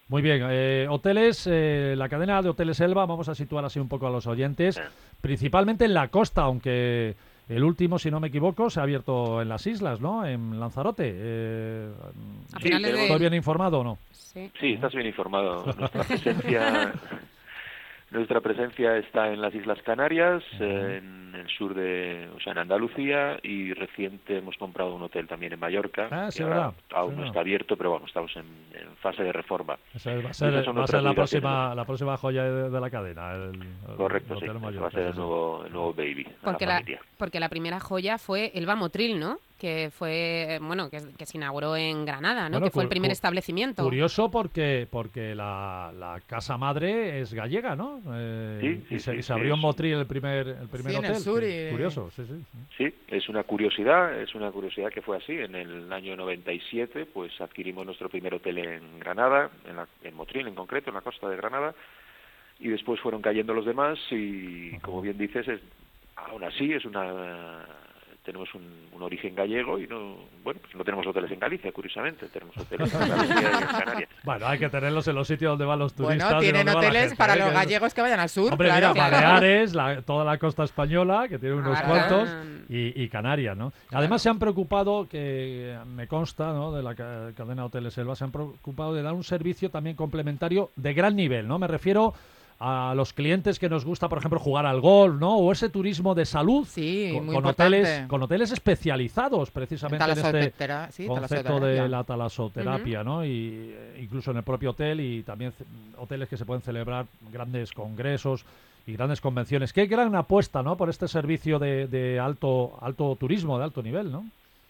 Muy bien, eh, hoteles, eh, la cadena de Hoteles Elba, vamos a situar así un poco a los oyentes, principalmente en la costa, aunque el último, si no me equivoco, se ha abierto en las islas, ¿no? En Lanzarote. Eh, A Sí, finales tenemos- de... ¿Estoy bien informado o no? Sí. Sí, estás bien informado. Nuestra presencia, nuestra presencia está en las Islas Canarias, eh, en el sur de, o sea, en Andalucía, y reciente hemos comprado un hotel también en Mallorca. Ah, que sí, ahora verdad. aún Sí, no no. está abierto, pero bueno, estamos en, en fase de reforma. Esa va a ser, Esas son va a ser nuestras la ubicaciones. próxima la próxima joya de, de la cadena. El, el Correcto, Hotel sí. Mallorca, Va a ser sí, el sí. nuevo, el nuevo baby de Porque la la, familia. porque la primera joya fue Elba Motril, ¿no? Que fue, bueno, que, que se inauguró en Granada, ¿no? Bueno, que fue el cu- primer cu- establecimiento. Curioso porque porque la, la casa madre es gallega, ¿no? Eh, Sí, sí, y se, sí, y se sí, abrió en es- Motril el primer el primer Sí, en el hotel. sur Sí, y- Curioso, sí, sí. sí. Sí, es una curiosidad, es una curiosidad que fue así. En el año noventa y siete, pues adquirimos nuestro primer hotel en Granada, en, la, en Motril en concreto, en la costa de Granada, y después fueron cayendo los demás y, como bien dices, es, aún así es una tenemos un, un origen gallego y no bueno pues no tenemos hoteles en Galicia, curiosamente, tenemos hoteles en Galicia y en Canarias. Bueno, hay que tenerlos en los sitios donde van los turistas. Bueno, y tienen donde va la hoteles gente, para ¿eh? los Que- gallegos que vayan al sur. Hombre, claro, mira, claro. Baleares, la- toda la costa española, que tiene unos Claro. cuantos, y, y Canarias, ¿no? Además se han preocupado, que me consta, ¿no?, de la ca- cadena Hoteles Elba, se han preocupado de dar un servicio también complementario de gran nivel, ¿no? Me refiero a los clientes que nos gusta, por ejemplo, jugar al golf, ¿no? O ese turismo de salud, Sí, con, muy con importante. hoteles, con hoteles especializados, precisamente en este Talasotera- sí, concepto talasoterapia. de la talasoterapia, ¿no? Y eh, incluso en el propio hotel, y también ce- hoteles que se pueden celebrar grandes congresos y grandes convenciones. Qué gran apuesta, ¿no?, por este servicio de, de alto alto turismo, de alto nivel, ¿no?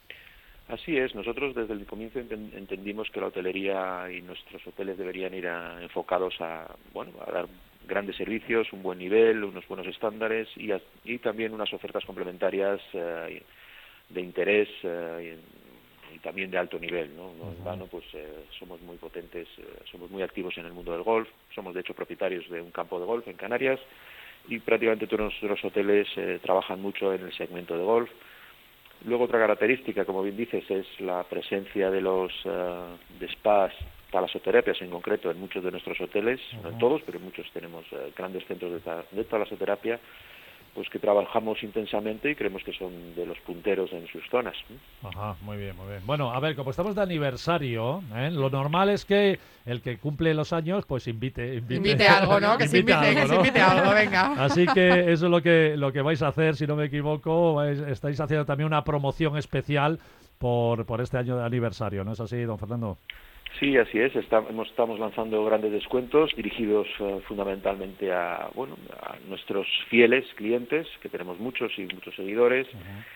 Así es, nosotros desde el comienzo enten- entendimos que la hotelería y nuestros hoteles deberían ir a- enfocados a, bueno, a dar grandes servicios, un buen nivel, unos buenos estándares y, a- y también unas ofertas complementarias eh, de interés eh, y, y también de alto nivel, ¿no? No en vano, pues eh, somos muy potentes, eh, somos muy activos en el mundo del golf, somos de hecho propietarios de un campo de golf en Canarias y prácticamente todos nuestros hoteles eh, trabajan mucho en el segmento de golf. Luego otra característica, como bien dices, es la presencia de los uh, de spas, talasoterapias en concreto en muchos de nuestros hoteles, no en todos, pero en muchos tenemos uh, grandes centros de, ta de talasoterapia, pues que trabajamos intensamente y creemos que son de los punteros en sus zonas. Ajá, muy bien, muy bien. Bueno, a ver, como estamos de aniversario, ¿eh?, lo normal es que el que cumple los años, pues invite. Invite, Invite algo, ¿no? Que se invite, algo, que se ¿no? invite algo, venga. Así que eso es lo que, lo que vais a hacer, si no me equivoco. vais- estáis haciendo también una promoción especial por, por este año de aniversario, ¿no es así, don Fernando? Sí, así es. Está- hemos- estamos lanzando grandes descuentos dirigidos eh, fundamentalmente a, bueno, a nuestros fieles clientes, que tenemos muchos y muchos seguidores,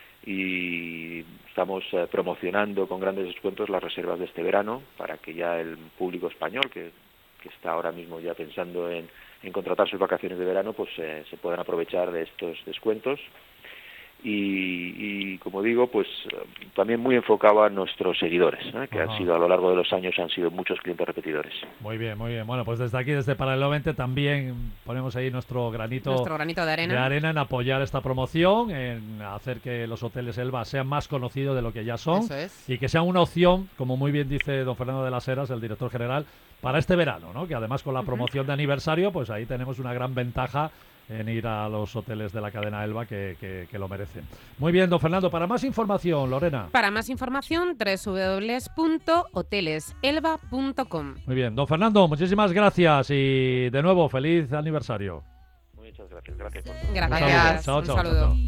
y estamos eh, promocionando con grandes descuentos las reservas de este verano para que ya el público español, que, que está ahora mismo ya pensando en, en contratar sus vacaciones de verano, pues eh, se puedan aprovechar de estos descuentos. Y, y como digo, pues eh, también muy enfocado a nuestros seguidores, ¿eh? que Ajá. han sido a lo largo de los años han sido muchos clientes repetidores. Muy bien, muy bien. Bueno, pues desde aquí, desde Paralelo veinte, también ponemos ahí nuestro granito, Nuestro granito de arena. de arena en apoyar esta promoción, en hacer que los hoteles Elba sean más conocidos de lo que ya son. Eso es. Y que sea una opción, como muy bien dice don Fernando de las Heras, el director general, para este verano, ¿no? Que además con la promoción de aniversario, pues ahí tenemos una gran ventaja en ir a los hoteles de la cadena Elba que, que, que lo merecen. Muy bien, don Fernando. Para más información, Lorena. Para más información, doble u doble u doble u punto hoteles elba punto com. Muy bien, don Fernando, muchísimas gracias y de nuevo, feliz aniversario. Muchas gracias, gracias por todo. Gracias. Gracias. Chao, Un chao, saludo. chao.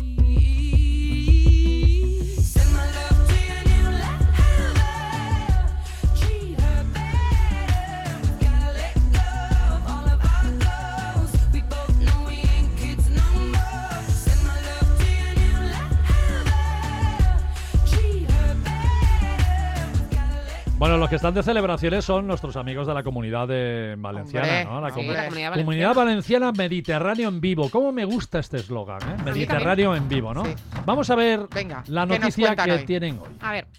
Send my love to your new lover. Treat her better. We gotta let go of all of our goals. We both know we ain't kids no more. Send my love to your new lover. Treat her better. We gotta let go. Bueno, los que están de celebraciones son nuestros amigos de la comunidad de valenciana, Hombre, ¿no? La sí, comu- la Comunidad Comunidad Valenciana Mediterráneo en vivo. ¿Cómo me gusta este eslogan, eh? Mediterráneo en vivo, ¿no? Sí. Vamos a ver Venga, la ¿qué nos noticia cuentan que hoy? tienen hoy. A ver,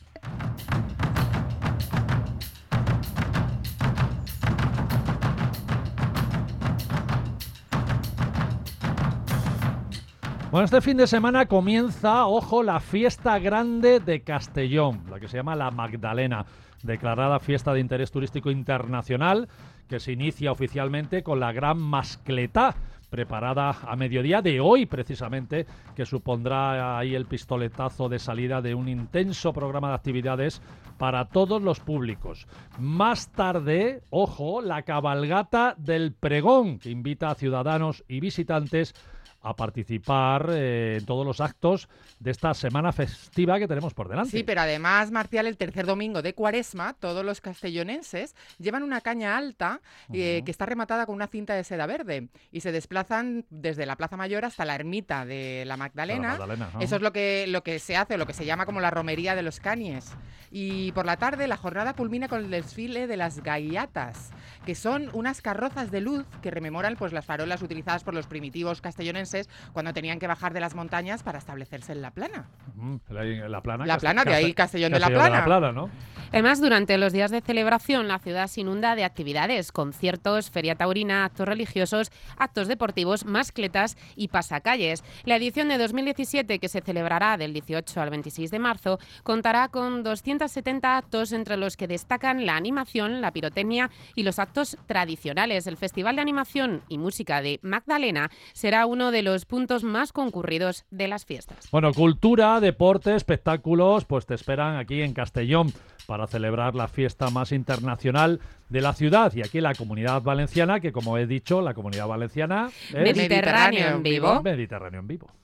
Bueno, este fin de semana comienza, ojo, la fiesta grande de Castellón, la que se llama la Magdalena, declarada fiesta de interés turístico internacional, que se inicia oficialmente con la Gran Mascletá, preparada a mediodía de hoy precisamente, que supondrá ahí el pistoletazo de salida de un intenso programa de actividades para todos los públicos. Más tarde, ojo, la cabalgata del pregón, que invita a ciudadanos y visitantes a participar eh, en todos los actos de esta semana festiva que tenemos por delante. Sí, pero además, Marcial, el tercer domingo de Cuaresma, todos los castellonenses llevan una caña alta eh, Ujú. que está rematada con una cinta de seda verde y se desplazan desde la Plaza Mayor hasta la ermita de la Magdalena. De la Magdalena, ¿no? Eso es lo que, lo que se hace, o lo que se llama como la romería de los Cañes. Y por la tarde la jornada culmina con el desfile de las gaiatas, que son unas carrozas de luz que rememoran pues las farolas utilizadas por los primitivos castellonenses cuando tenían que bajar de las montañas para establecerse en la plana. Ujú, la, la plana. La plana, de ahí Castellón de la Castellón Plana. de la Plana, ¿no? Además, durante los días de celebración, la ciudad se inunda de actividades, conciertos, feria taurina, actos religiosos, actos deportivos, mascletas y pasacalles. La edición de dos mil diecisiete, que se celebrará del dieciocho al veintiséis de marzo, contará con doscientos setenta actos, entre los que destacan la animación, la pirotecnia y los actos tradicionales. El Festival de Animación y Música de Magdalena será uno de los puntos más concurridos de las fiestas. Bueno, cultura, deporte, espectáculos, pues te esperan aquí en Castellón para celebrar la fiesta más internacional de la ciudad. Y aquí en la Comunidad Valenciana, que como he dicho, la Comunidad Valenciana es Mediterráneo en vivo. Mediterráneo en vivo.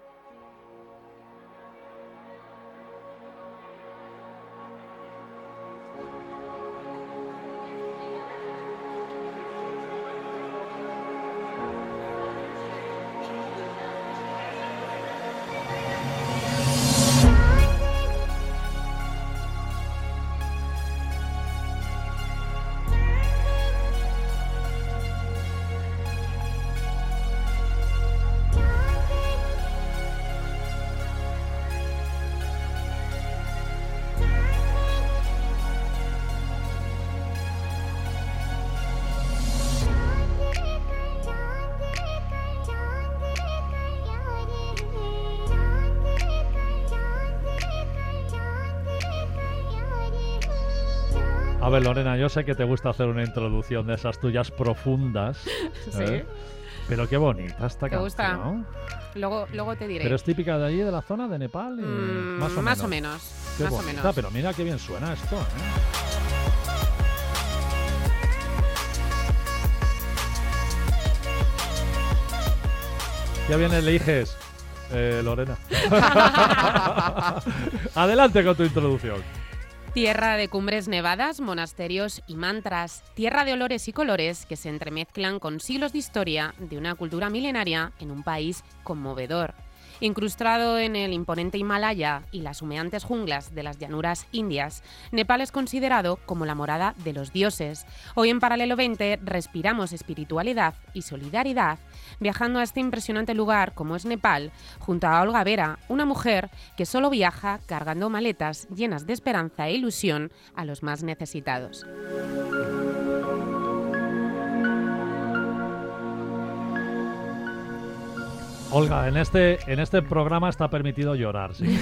A ver, Lorena, yo sé que te gusta hacer una introducción de esas tuyas profundas. Sí. ¿eh? Pero qué bonita esta ¿Te gusta? canción. Luego, luego te diré. Pero es típica de allí, de la zona de Nepal. y Mm, más o más menos. o menos. Qué Más o bonita, menos. pero mira qué bien suena esto, ¿eh? Ya bien eliges, eh, Lorena. Adelante con tu introducción. Tierra de cumbres nevadas, monasterios y mantras. Tierra de olores y colores que se entremezclan con siglos de historia de una cultura milenaria en un país conmovedor. Incrustado en el imponente Himalaya y las humeantes junglas de las llanuras indias, Nepal es considerado como la morada de los dioses. Hoy en Paralelo veinte respiramos espiritualidad y solidaridad, viajando a este impresionante lugar como es Nepal, junto a Olga Vera, una mujer que solo viaja cargando maletas llenas de esperanza e ilusión a los más necesitados. Olga, en este, en este programa está permitido llorar, sí.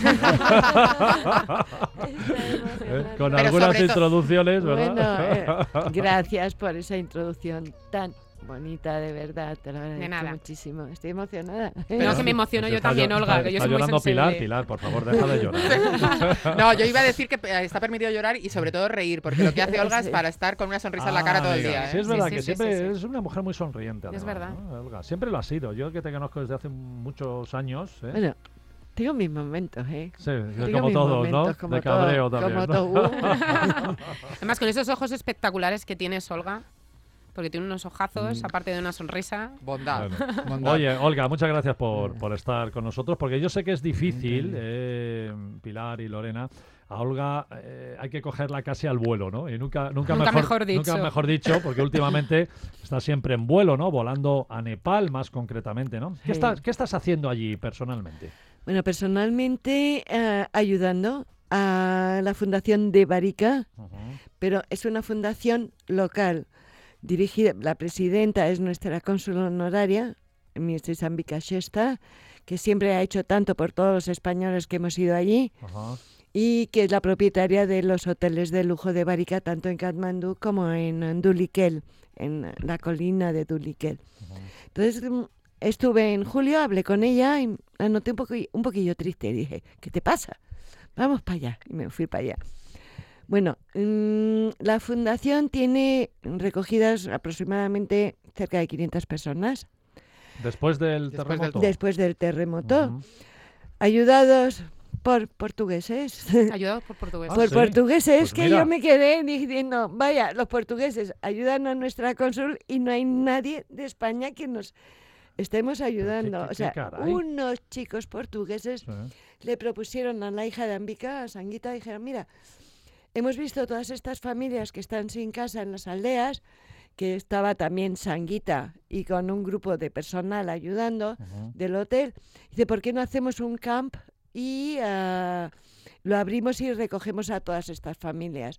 ¿Eh? Con Pero algunas sobre to- introducciones, Bueno, ¿verdad? eh, gracias por esa introducción tan bonita, de verdad, te lo agradezco nada. muchísimo. Estoy emocionada. Pero que me emociono Pues yo está también, llo- Olga, está- que yo está soy muy llorando Pilar, sensible. Pilar, por favor, deja de llorar. No, yo iba a decir que eh, está permitido llorar y sobre todo reír, porque lo que hace Olga es Sí. para estar con una sonrisa en la cara Ah, todo el amiga, día. Sí, ¿eh? es verdad Sí, que sí, sí, siempre sí, sí. es una mujer muy sonriente. Es además, verdad. ¿no, Olga? Siempre lo ha sido. Yo que te conozco desde hace muchos años. ¿eh? Bueno, tengo mis momentos, ¿eh? Sí, Tengo como mis todos, momentos, ¿no? como De cabreo todo- también. como ¿no? todo. Además, con esos ojos espectaculares que tienes, Olga, porque tiene unos ojazos, Mm. aparte de una sonrisa. Bondad. Bueno. Bondad. Oye, Olga, muchas gracias por, por estar con nosotros, porque yo sé que es difícil, eh, Pilar y Lorena. A Olga eh, hay que cogerla casi al vuelo, ¿no? Y nunca, nunca, Nunca mejor, mejor dicho. Nunca mejor dicho, porque últimamente está siempre en vuelo, ¿no? Volando a Nepal, más concretamente, ¿no? ¿Qué, Sí. estás, ¿Qué estás haciendo allí personalmente? Bueno, personalmente eh, ayudando a la Fundación de Barica, Ujú. pero es una fundación local. Dirigida, la presidenta es nuestra cónsul honoraria, mistress Ambika Shesta, que siempre ha hecho tanto por todos los españoles que hemos ido allí. Ajá. y que es la propietaria de los hoteles de lujo de Barika, tanto en Katmandú como en Dulikhel, en la colina de Dulikhel. Entonces mm, estuve en julio, hablé con ella y la noté un, poco, un poquillo triste. Y dije, ¿qué te pasa? Vamos para allá. Y me fui para allá. Bueno, mmm, la fundación tiene recogidas aproximadamente cerca de quinientas personas. Después del Después del- terremoto. Después del terremoto, Ujú. ayudados por portugueses. Ayudados por portugués. Ah, por sí. portugueses, Pues que mira. yo me quedé diciendo, vaya, los portugueses ayudan a nuestra cónsul y no hay nadie de España que nos estemos ayudando. qué- O sea, qué caray. unos chicos portugueses Sí. le propusieron a la hija de Ambika, a Sanguita, dijeron, mira, hemos visto todas estas familias que están sin casa en las aldeas, que estaba también Sanguita y con un grupo de personal ayudando Ujú. del hotel. Dice, ¿por qué no hacemos un camp y ah, lo abrimos y recogemos a todas estas familias?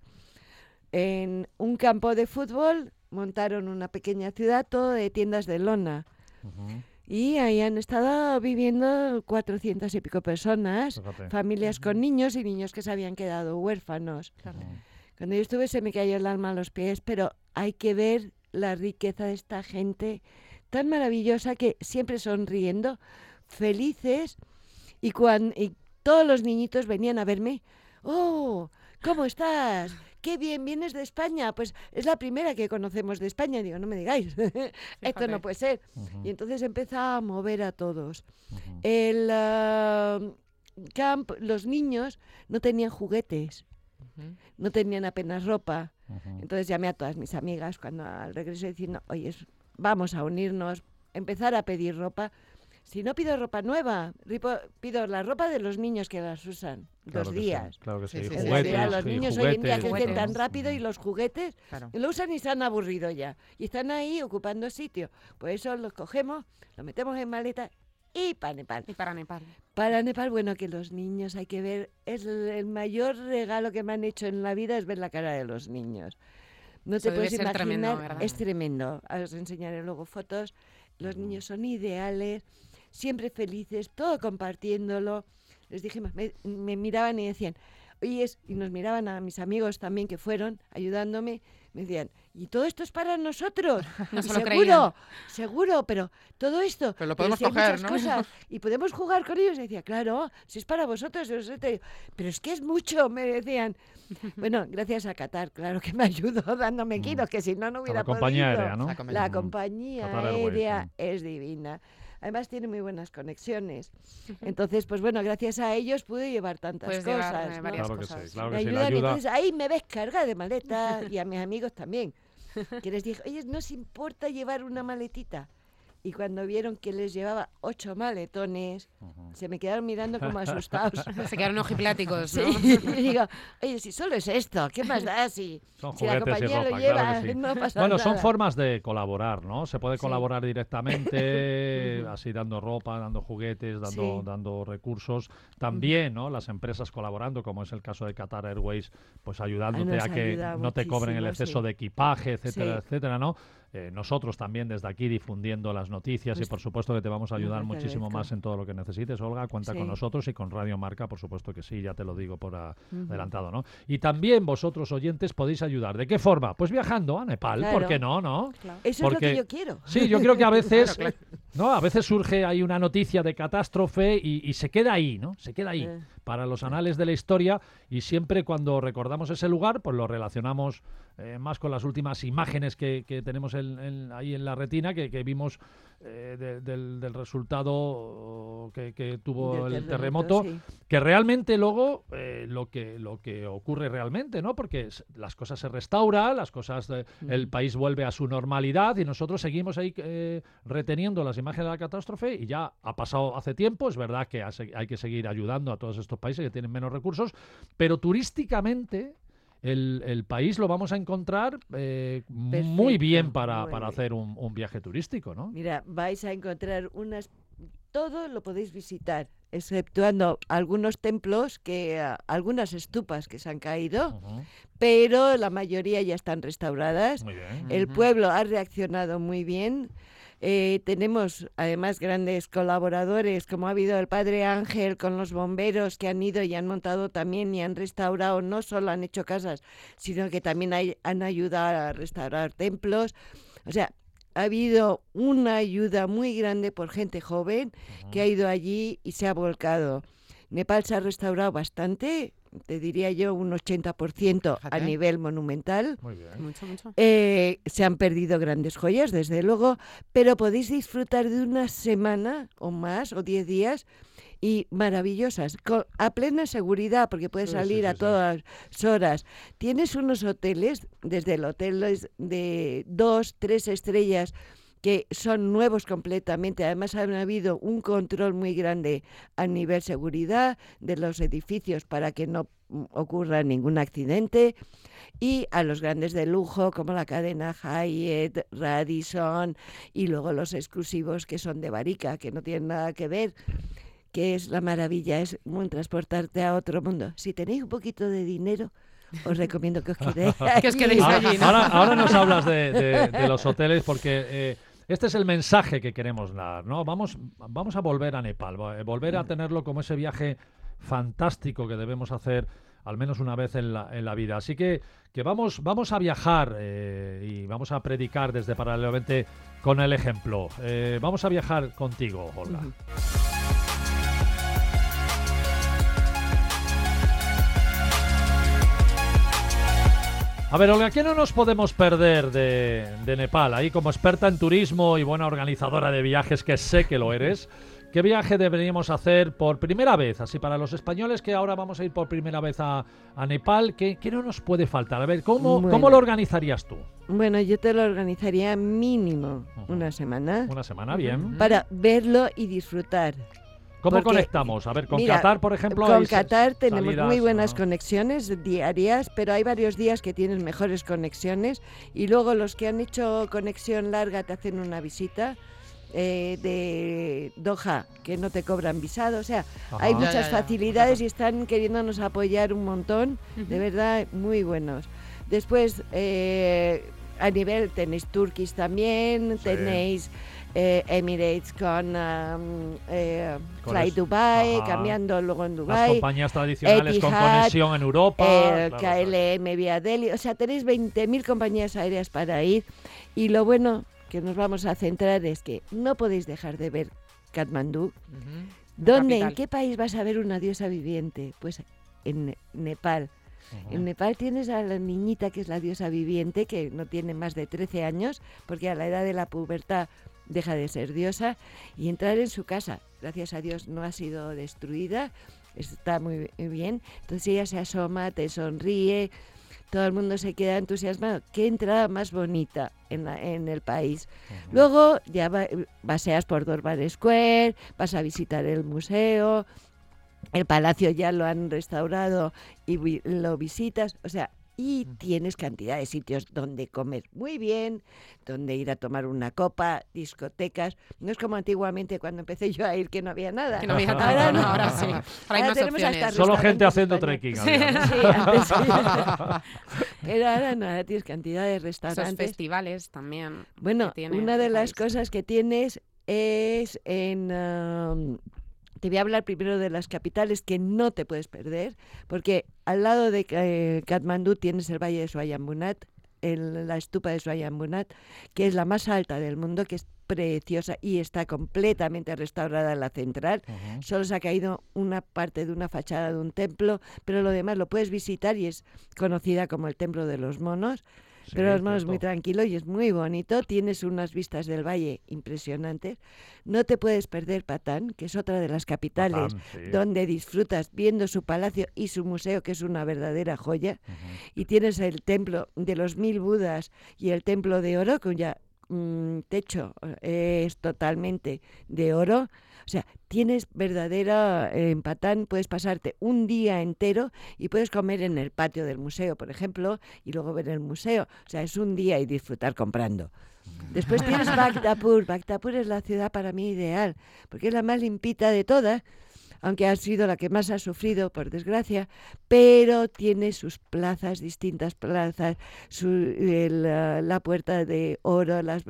En un campo de fútbol montaron una pequeña ciudad, todo de tiendas de lona. Ujú. Y ahí han estado viviendo cuatrocientas y pico personas, Fíjate. familias con niños y niños que se habían quedado huérfanos. Ujú. Cuando yo estuve se me cayó el alma a los pies, pero hay que ver la riqueza de esta gente tan maravillosa que siempre sonriendo, felices, y, cuando, y todos los niñitos venían a verme. ¡Oh! ¿Cómo estás? ¡Qué bien! ¿Vienes de España? Pues es la primera que conocemos de España. Digo, no me digáis, esto Fíjate. no puede ser. Ujú. Y entonces empezó a mover a todos. Ujú. El ah, camp, los niños no tenían juguetes, Ujú. no tenían apenas ropa. Ujú. Entonces llamé a todas mis amigas cuando al regreso diciendo, oye, es- vamos a unirnos, empezar a pedir ropa. Si no pido ropa nueva, ripo- pido la ropa de los niños que las usan Claro los que sí, días. claro que sí. Sí, sí, Es sí, Juguetes, decir, a los sí, niños hoy en día juguetes. crecen tan Juguetes. rápido y los juguetes Claro. lo usan y se han aburrido ya. Y están ahí ocupando sitio. Por eso los cogemos, los metemos en maleta y para Nepal. Y para Nepal. Para Nepal, bueno, que los niños hay que ver, es el, el mayor regalo que me han hecho en la vida es ver la cara de los niños. No Eso te debe puedes ser imaginar, tremendo, ¿verdad? es tremendo. Os enseñaré luego fotos. Los niños son ideales, siempre felices, todo compartiéndolo. Les dije, me, me miraban y decían, oye, es-", y nos miraban a mis amigos también que fueron ayudándome, me decían, ¿y todo esto es para nosotros? No Y se lo seguro, creían. seguro, pero todo esto, Pero lo que podemos decían coger, muchas ¿no? cosas, y podemos jugar con ellos. Y decía, claro, si es para vosotros, yo sé, te- pero es que es mucho, me decían. Bueno, gracias a Qatar, claro que me ayudó dándome kilos, que si no, no A hubiera la compañía podido. aérea, ¿no? La compañía. La Ujú. compañía Qatar Airways, aérea sí. es divina. Además tiene muy buenas conexiones. Entonces, pues bueno, gracias a ellos pude llevar tantas Puedes cosas. llevar, eh, ¿no? varias Claro que cosas. sí, claro Me que sí. La ayudan, ayuda. entonces ahí me ves carga de maleta y a mis amigos también. Que les dije, oye, ¿no os importa llevar una maletita? Y cuando vieron que les llevaba ocho maletones, Ujú. se me quedaron mirando como asustados. Se quedaron ojipláticos, Sí, ¿no? y digo, oye, si solo es esto, ¿qué más da si, Son si la juguetes y compañía ropa, lo lleva? claro que sí. No pasa Bueno, nada. son formas de colaborar, ¿no? Se puede Sí. colaborar directamente, así dando ropa, dando juguetes, dando, Sí. dando recursos. También, ¿no? Las empresas colaborando, como es el caso de Qatar Airways, pues ayudándote nos a que ayuda no te cobren el muchísimo, exceso sí. de equipaje, etcétera, Sí. etcétera, ¿no? Eh, nosotros también desde aquí difundiendo las noticias y Pues por supuesto que te vamos a ayudar te muchísimo agradezco. más en todo lo que necesites, Olga. Cuenta Sí. con nosotros y con Radio Marca, por supuesto que sí, ya te lo digo por a- Ujú. adelantado, ¿no? Y también vosotros, oyentes, podéis ayudar. ¿De qué forma? Pues viajando a Nepal, ¿por Claro. qué no, no? Eso es Porque- lo que yo quiero. Sí, yo creo que a veces, Claro, ¿no? A veces surge ahí una noticia de catástrofe y, y se queda ahí, ¿no? Se queda ahí Eh. para los anales de la historia y siempre cuando recordamos ese lugar, pues lo relacionamos eh, más con las últimas imágenes que, que tenemos en- en- ahí en la retina, que, que vimos eh, de- del, del resultado que, que tuvo Del el terremoto, terremoto, sí. que realmente luego eh, lo que lo que ocurre realmente, ¿no? Porque s- las cosas se restauran, las cosas, eh, el país vuelve a su normalidad y nosotros seguimos ahí eh, reteniendo las imágenes de la catástrofe y ya ha pasado hace tiempo. Es verdad que ha se- hay que seguir ayudando a todos estos países que tienen menos recursos, pero turísticamente el, el país lo vamos a encontrar eh, muy bien Perfecto, para, muy para bien. hacer un, un viaje turístico, ¿no? Mira, vais a encontrar unas... Todo lo podéis visitar, exceptuando algunos templos, que ah, algunas estupas que se han caído, Ujú. pero la mayoría ya están restauradas. Muy bien. El Ujú. pueblo ha reaccionado muy bien. Eh, tenemos además grandes colaboradores, como ha habido el Padre Ángel con los bomberos que han ido y han montado también y han restaurado, no solo han hecho casas, sino que también hay- han ayudado a restaurar templos. O sea, ha habido una ayuda muy grande por gente joven que ha ido allí y se ha volcado. Nepal se ha restaurado bastante, te diría yo un ochenta por ciento a Fíjate. nivel monumental. Muy bien. Mucho, mucho. Eh, se han perdido grandes joyas, desde luego, pero podéis disfrutar de una semana o más, o diez días, y maravillosas, co- a plena seguridad, porque puedes Sí, sí, salir sí, a sí. todas horas. Tienes unos hoteles, desde el hotel es de dos, tres estrellas, que son nuevos completamente. Además, ha habido un control muy grande a nivel seguridad de los edificios para que no mm, ocurra ningún accidente. Y a los grandes de lujo, como la cadena Hyatt, Radisson, y luego los exclusivos que son de Barica, que no tienen nada que ver, que es la maravilla, es mm, transportarte a otro mundo. Si tenéis un poquito de dinero, os recomiendo que os quedéis. Que os quedéis Ahora, allí, ¿no? ahora, ahora nos hablas de, de- de los hoteles porque eh, este es el mensaje que queremos dar, ¿no? Vamos, vamos a volver a Nepal, vo- eh, volver a tenerlo como ese viaje fantástico que debemos hacer al menos una vez en la, en la vida. Así que, que vamos, vamos a viajar eh, y vamos a predicar desde Paralelamente con el ejemplo. Eh, vamos a viajar contigo, Olga. Ujú. A ver, Olga, ¿qué no nos podemos perder de, de Nepal? Ahí como experta en turismo y buena organizadora de viajes, que sé que lo eres, ¿qué viaje deberíamos hacer por primera vez? Así para los españoles que ahora vamos a ir por primera vez a, a Nepal, ¿qué, qué no nos puede faltar? A ver, ¿cómo, Bueno. ¿cómo lo organizarías tú? Bueno, yo te lo organizaría mínimo Ujú. una semana Una semana, bien. para verlo y disfrutar. ¿Cómo porque, conectamos? A ver, con mira, Qatar, por ejemplo. Con hay sa- Qatar tenemos salidas, muy buenas ¿no? conexiones diarias, pero hay varios días que tienen mejores conexiones y luego los que han hecho conexión larga te hacen una visita eh, de Doha, que no te cobran visado. O sea, Ajá. hay Ya, muchas ya, ya. facilidades y están queriéndonos apoyar un montón, de verdad, muy buenos. Después, eh, a nivel tenéis Turkish también, Sí. tenéis eh, Emirates con um, eh, Con Fly es- Dubai, Ajá. cambiando luego en Las Dubai. compañías tradicionales con Etihad, conexión en Europa. Eh, claro, K L M vía Delhi, o sea, tenéis veinte mil compañías aéreas para ir y lo bueno que nos vamos a centrar es que no podéis dejar de ver Katmandú. Ujú. ¿Dónde, en capital. qué país vas a ver una diosa viviente? Pues en Ne- Nepal. Ujú. En Nepal tienes a la niñita que es la diosa viviente, que no tiene más de trece años, porque a la edad de la pubertad deja de ser diosa, y entrar en su casa. Gracias a Dios no ha sido destruida, está muy bien. Entonces ella se asoma, te sonríe, todo el mundo se queda entusiasmado. Qué entrada más bonita en, la- en el país. Ujú. Luego ya va- paseas por Durbar Square, vas a visitar el museo, el palacio ya lo han restaurado y vi- lo visitas, o sea, y tienes cantidad de sitios donde comer muy bien, donde ir a tomar una copa, discotecas. No es como antiguamente cuando empecé yo a ir que no había nada. Que no había Ahora nada, no. ¿no? Ahora sí. Ahora hay Ahora más tenemos hasta opciones. Solo gente restaurantes haciendo españoles. trekking. había, ¿no? Sí, antes sí. Pero ahora no, ahora tienes cantidad de Esos restaurantes. festivales también. Bueno, que tiene una de el las país. cosas que tienes es en... um, te voy a hablar primero de las capitales que no te puedes perder, porque al lado de eh, Katmandú tienes el Valle de Swayambunat, el- la estupa de Swayambunat, que es la más alta del mundo, que es preciosa y está completamente restaurada en la central. Ujú. Solo se ha caído una parte de una fachada de un templo, pero lo demás lo puedes visitar y es conocida como el Templo de los Monos. Sí, Pero los monos es muy cierto. tranquilo y es muy bonito. Tienes unas vistas del valle impresionantes. No te puedes perder Patán, que es otra de las capitales, Patán, sí. donde disfrutas viendo su palacio y su museo, que es una verdadera joya. Ujú. Y tienes el templo de los mil Budas y el templo de oro, cuya mm, techo eh, es totalmente de oro. O sea, tienes verdadera, eh, en Patán puedes pasarte un día entero y puedes comer en el patio del museo, por ejemplo, y luego ver el museo. O sea, es un día y disfrutar comprando. Después tienes Bhaktapur. Bhaktapur es la ciudad para mí ideal, porque es la más limpita de todas. aunque ha sido la que más ha sufrido, por desgracia, pero tiene sus plazas, distintas plazas, su, el, la, la puerta de oro, las,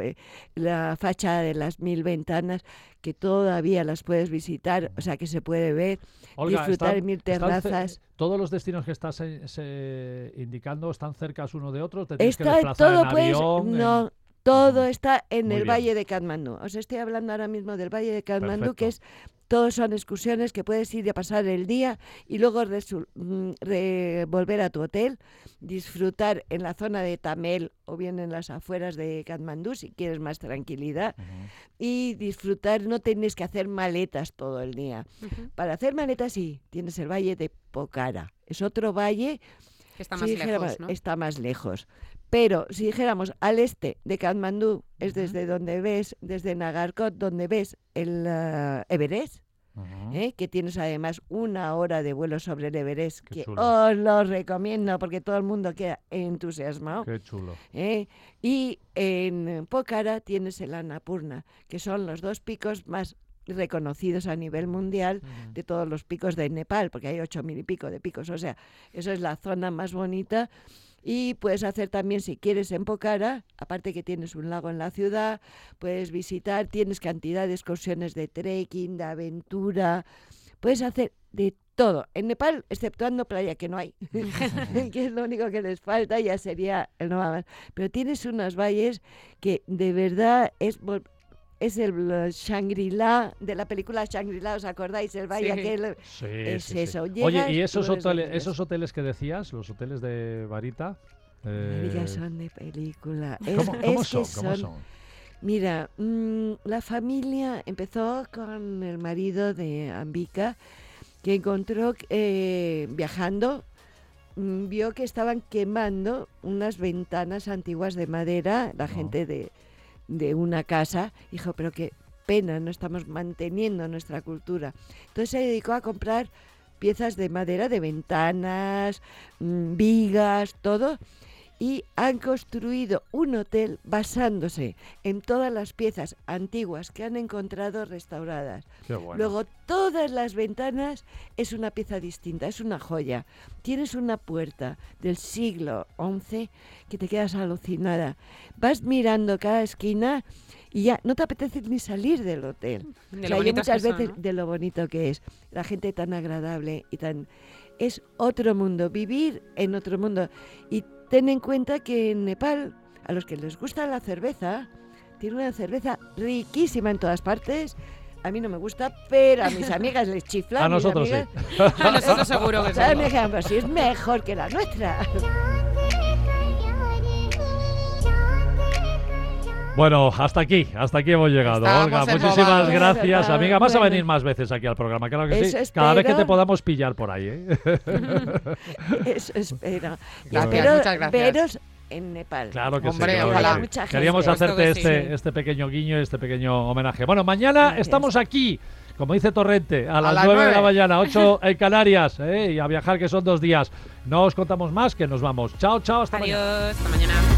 la fachada de las mil ventanas, que todavía las puedes visitar, o sea que se puede ver, Olga, disfrutar están- en mil están ce- terrazas. ¿Todos los destinos que estás eh, se- indicando están cerca uno de otro? ¿Te tienes que Está desplazar todo, en pues, avión? no, en- todo está en Muy el bien. Valle de Katmandú. Os estoy hablando ahora mismo del Valle de Katmandú, que es, Perfecto. todos son excursiones que puedes ir a pasar el día y luego resu- mm, re- volver a tu hotel, disfrutar en la zona de Tamel o bien en las afueras de Katmandú si quieres más tranquilidad Ujú. y disfrutar, no tienes que hacer maletas todo el día. Ujú. Para hacer maletas sí, tienes el Valle de Pokhara. Es otro valle Que está si más dijéramos, lejos, ¿no? está más lejos. Pero si dijéramos al este de Katmandú, es desde donde ves, desde Nagarkot, donde ves el ah, Everest, Ujú. ¿eh? que tienes además una hora de vuelo sobre el Everest, Qué que chulo. os lo recomiendo porque todo el mundo queda entusiasmado. Qué chulo. ¿eh? Y en Pokhara tienes el Annapurna, que son los dos picos más reconocidos a nivel mundial Ujú. de todos los picos de Nepal, porque hay ocho mil y pico de picos, o sea, eso es la zona más bonita. Y puedes hacer también, si quieres, en Pokhara, aparte que tienes un lago en la ciudad, puedes visitar, tienes cantidad de excursiones de trekking, de aventura, puedes hacer de todo. En Nepal, exceptuando playa, que no hay, que es lo único que les falta, ya sería el no va más. Pero tienes unos valles que de verdad es... vol- Es el eh, Shangri-La de la película Shangri-La, ¿os acordáis? El valle Sí. aquel. Sí, Es sí, sí. eso, Oye, llegas, ¿y esos tú eres hoteles, donde esos hoteles que decías, los hoteles de Varita? eh, Mira, son de película. Es, ¿Cómo, es cómo que son? ¿Cómo son- son? Mira, mm, la familia empezó con el marido de Ambika, que encontró eh, viajando, mm, vio que estaban quemando unas ventanas antiguas de madera, la No. gente de, de una casa, dijo, pero qué pena, no estamos manteniendo nuestra cultura. Entonces se dedicó a comprar piezas de madera, de ventanas, mm, vigas, todo, y han construido un hotel basándose en todas las piezas antiguas que han encontrado restauradas. Qué bueno. Luego, todas las ventanas es una pieza distinta, es una joya. Tienes una puerta del siglo once que te quedas alucinada. Vas mirando cada esquina y ya no te apetece ni salir del hotel. De O lo sea, yo bonitos muchas que son, veces ¿no? de lo bonito que es, la gente tan agradable y tan... Es otro mundo, vivir en otro mundo. Y ten en cuenta que en Nepal, a los que les gusta la cerveza, tiene una cerveza riquísima en todas partes. A mí no me gusta, pero a mis amigas les chifla. A mis nosotros amigas, sí. A nosotros seguro que ¿sabes? sí. Me dijeron, pues si es mejor que la nuestra. Bueno, hasta aquí, hasta aquí hemos llegado. Estamos Olga, muchísimas embobados. gracias, Ah, amiga. Vas a bueno. venir más veces aquí al programa, claro que sí. Eso Cada vez que te espero. podamos pillar por ahí, ¿eh? Eso espero. Gracias, Espero muchas gracias. veros en Nepal. Claro que Hombre, sí. claro que ojalá. sí. Mucha gente. Queríamos Por supuesto hacerte que sí. este, este pequeño guiño, este pequeño homenaje. Bueno, mañana Gracias. estamos aquí, como dice Torrente, a las las nueve de la nueve. mañana, ocho en Canarias, ¿eh? Y a viajar que son dos días. No os contamos más, que nos vamos. Chao, chao, hasta mañana. Adiós, hasta mañana.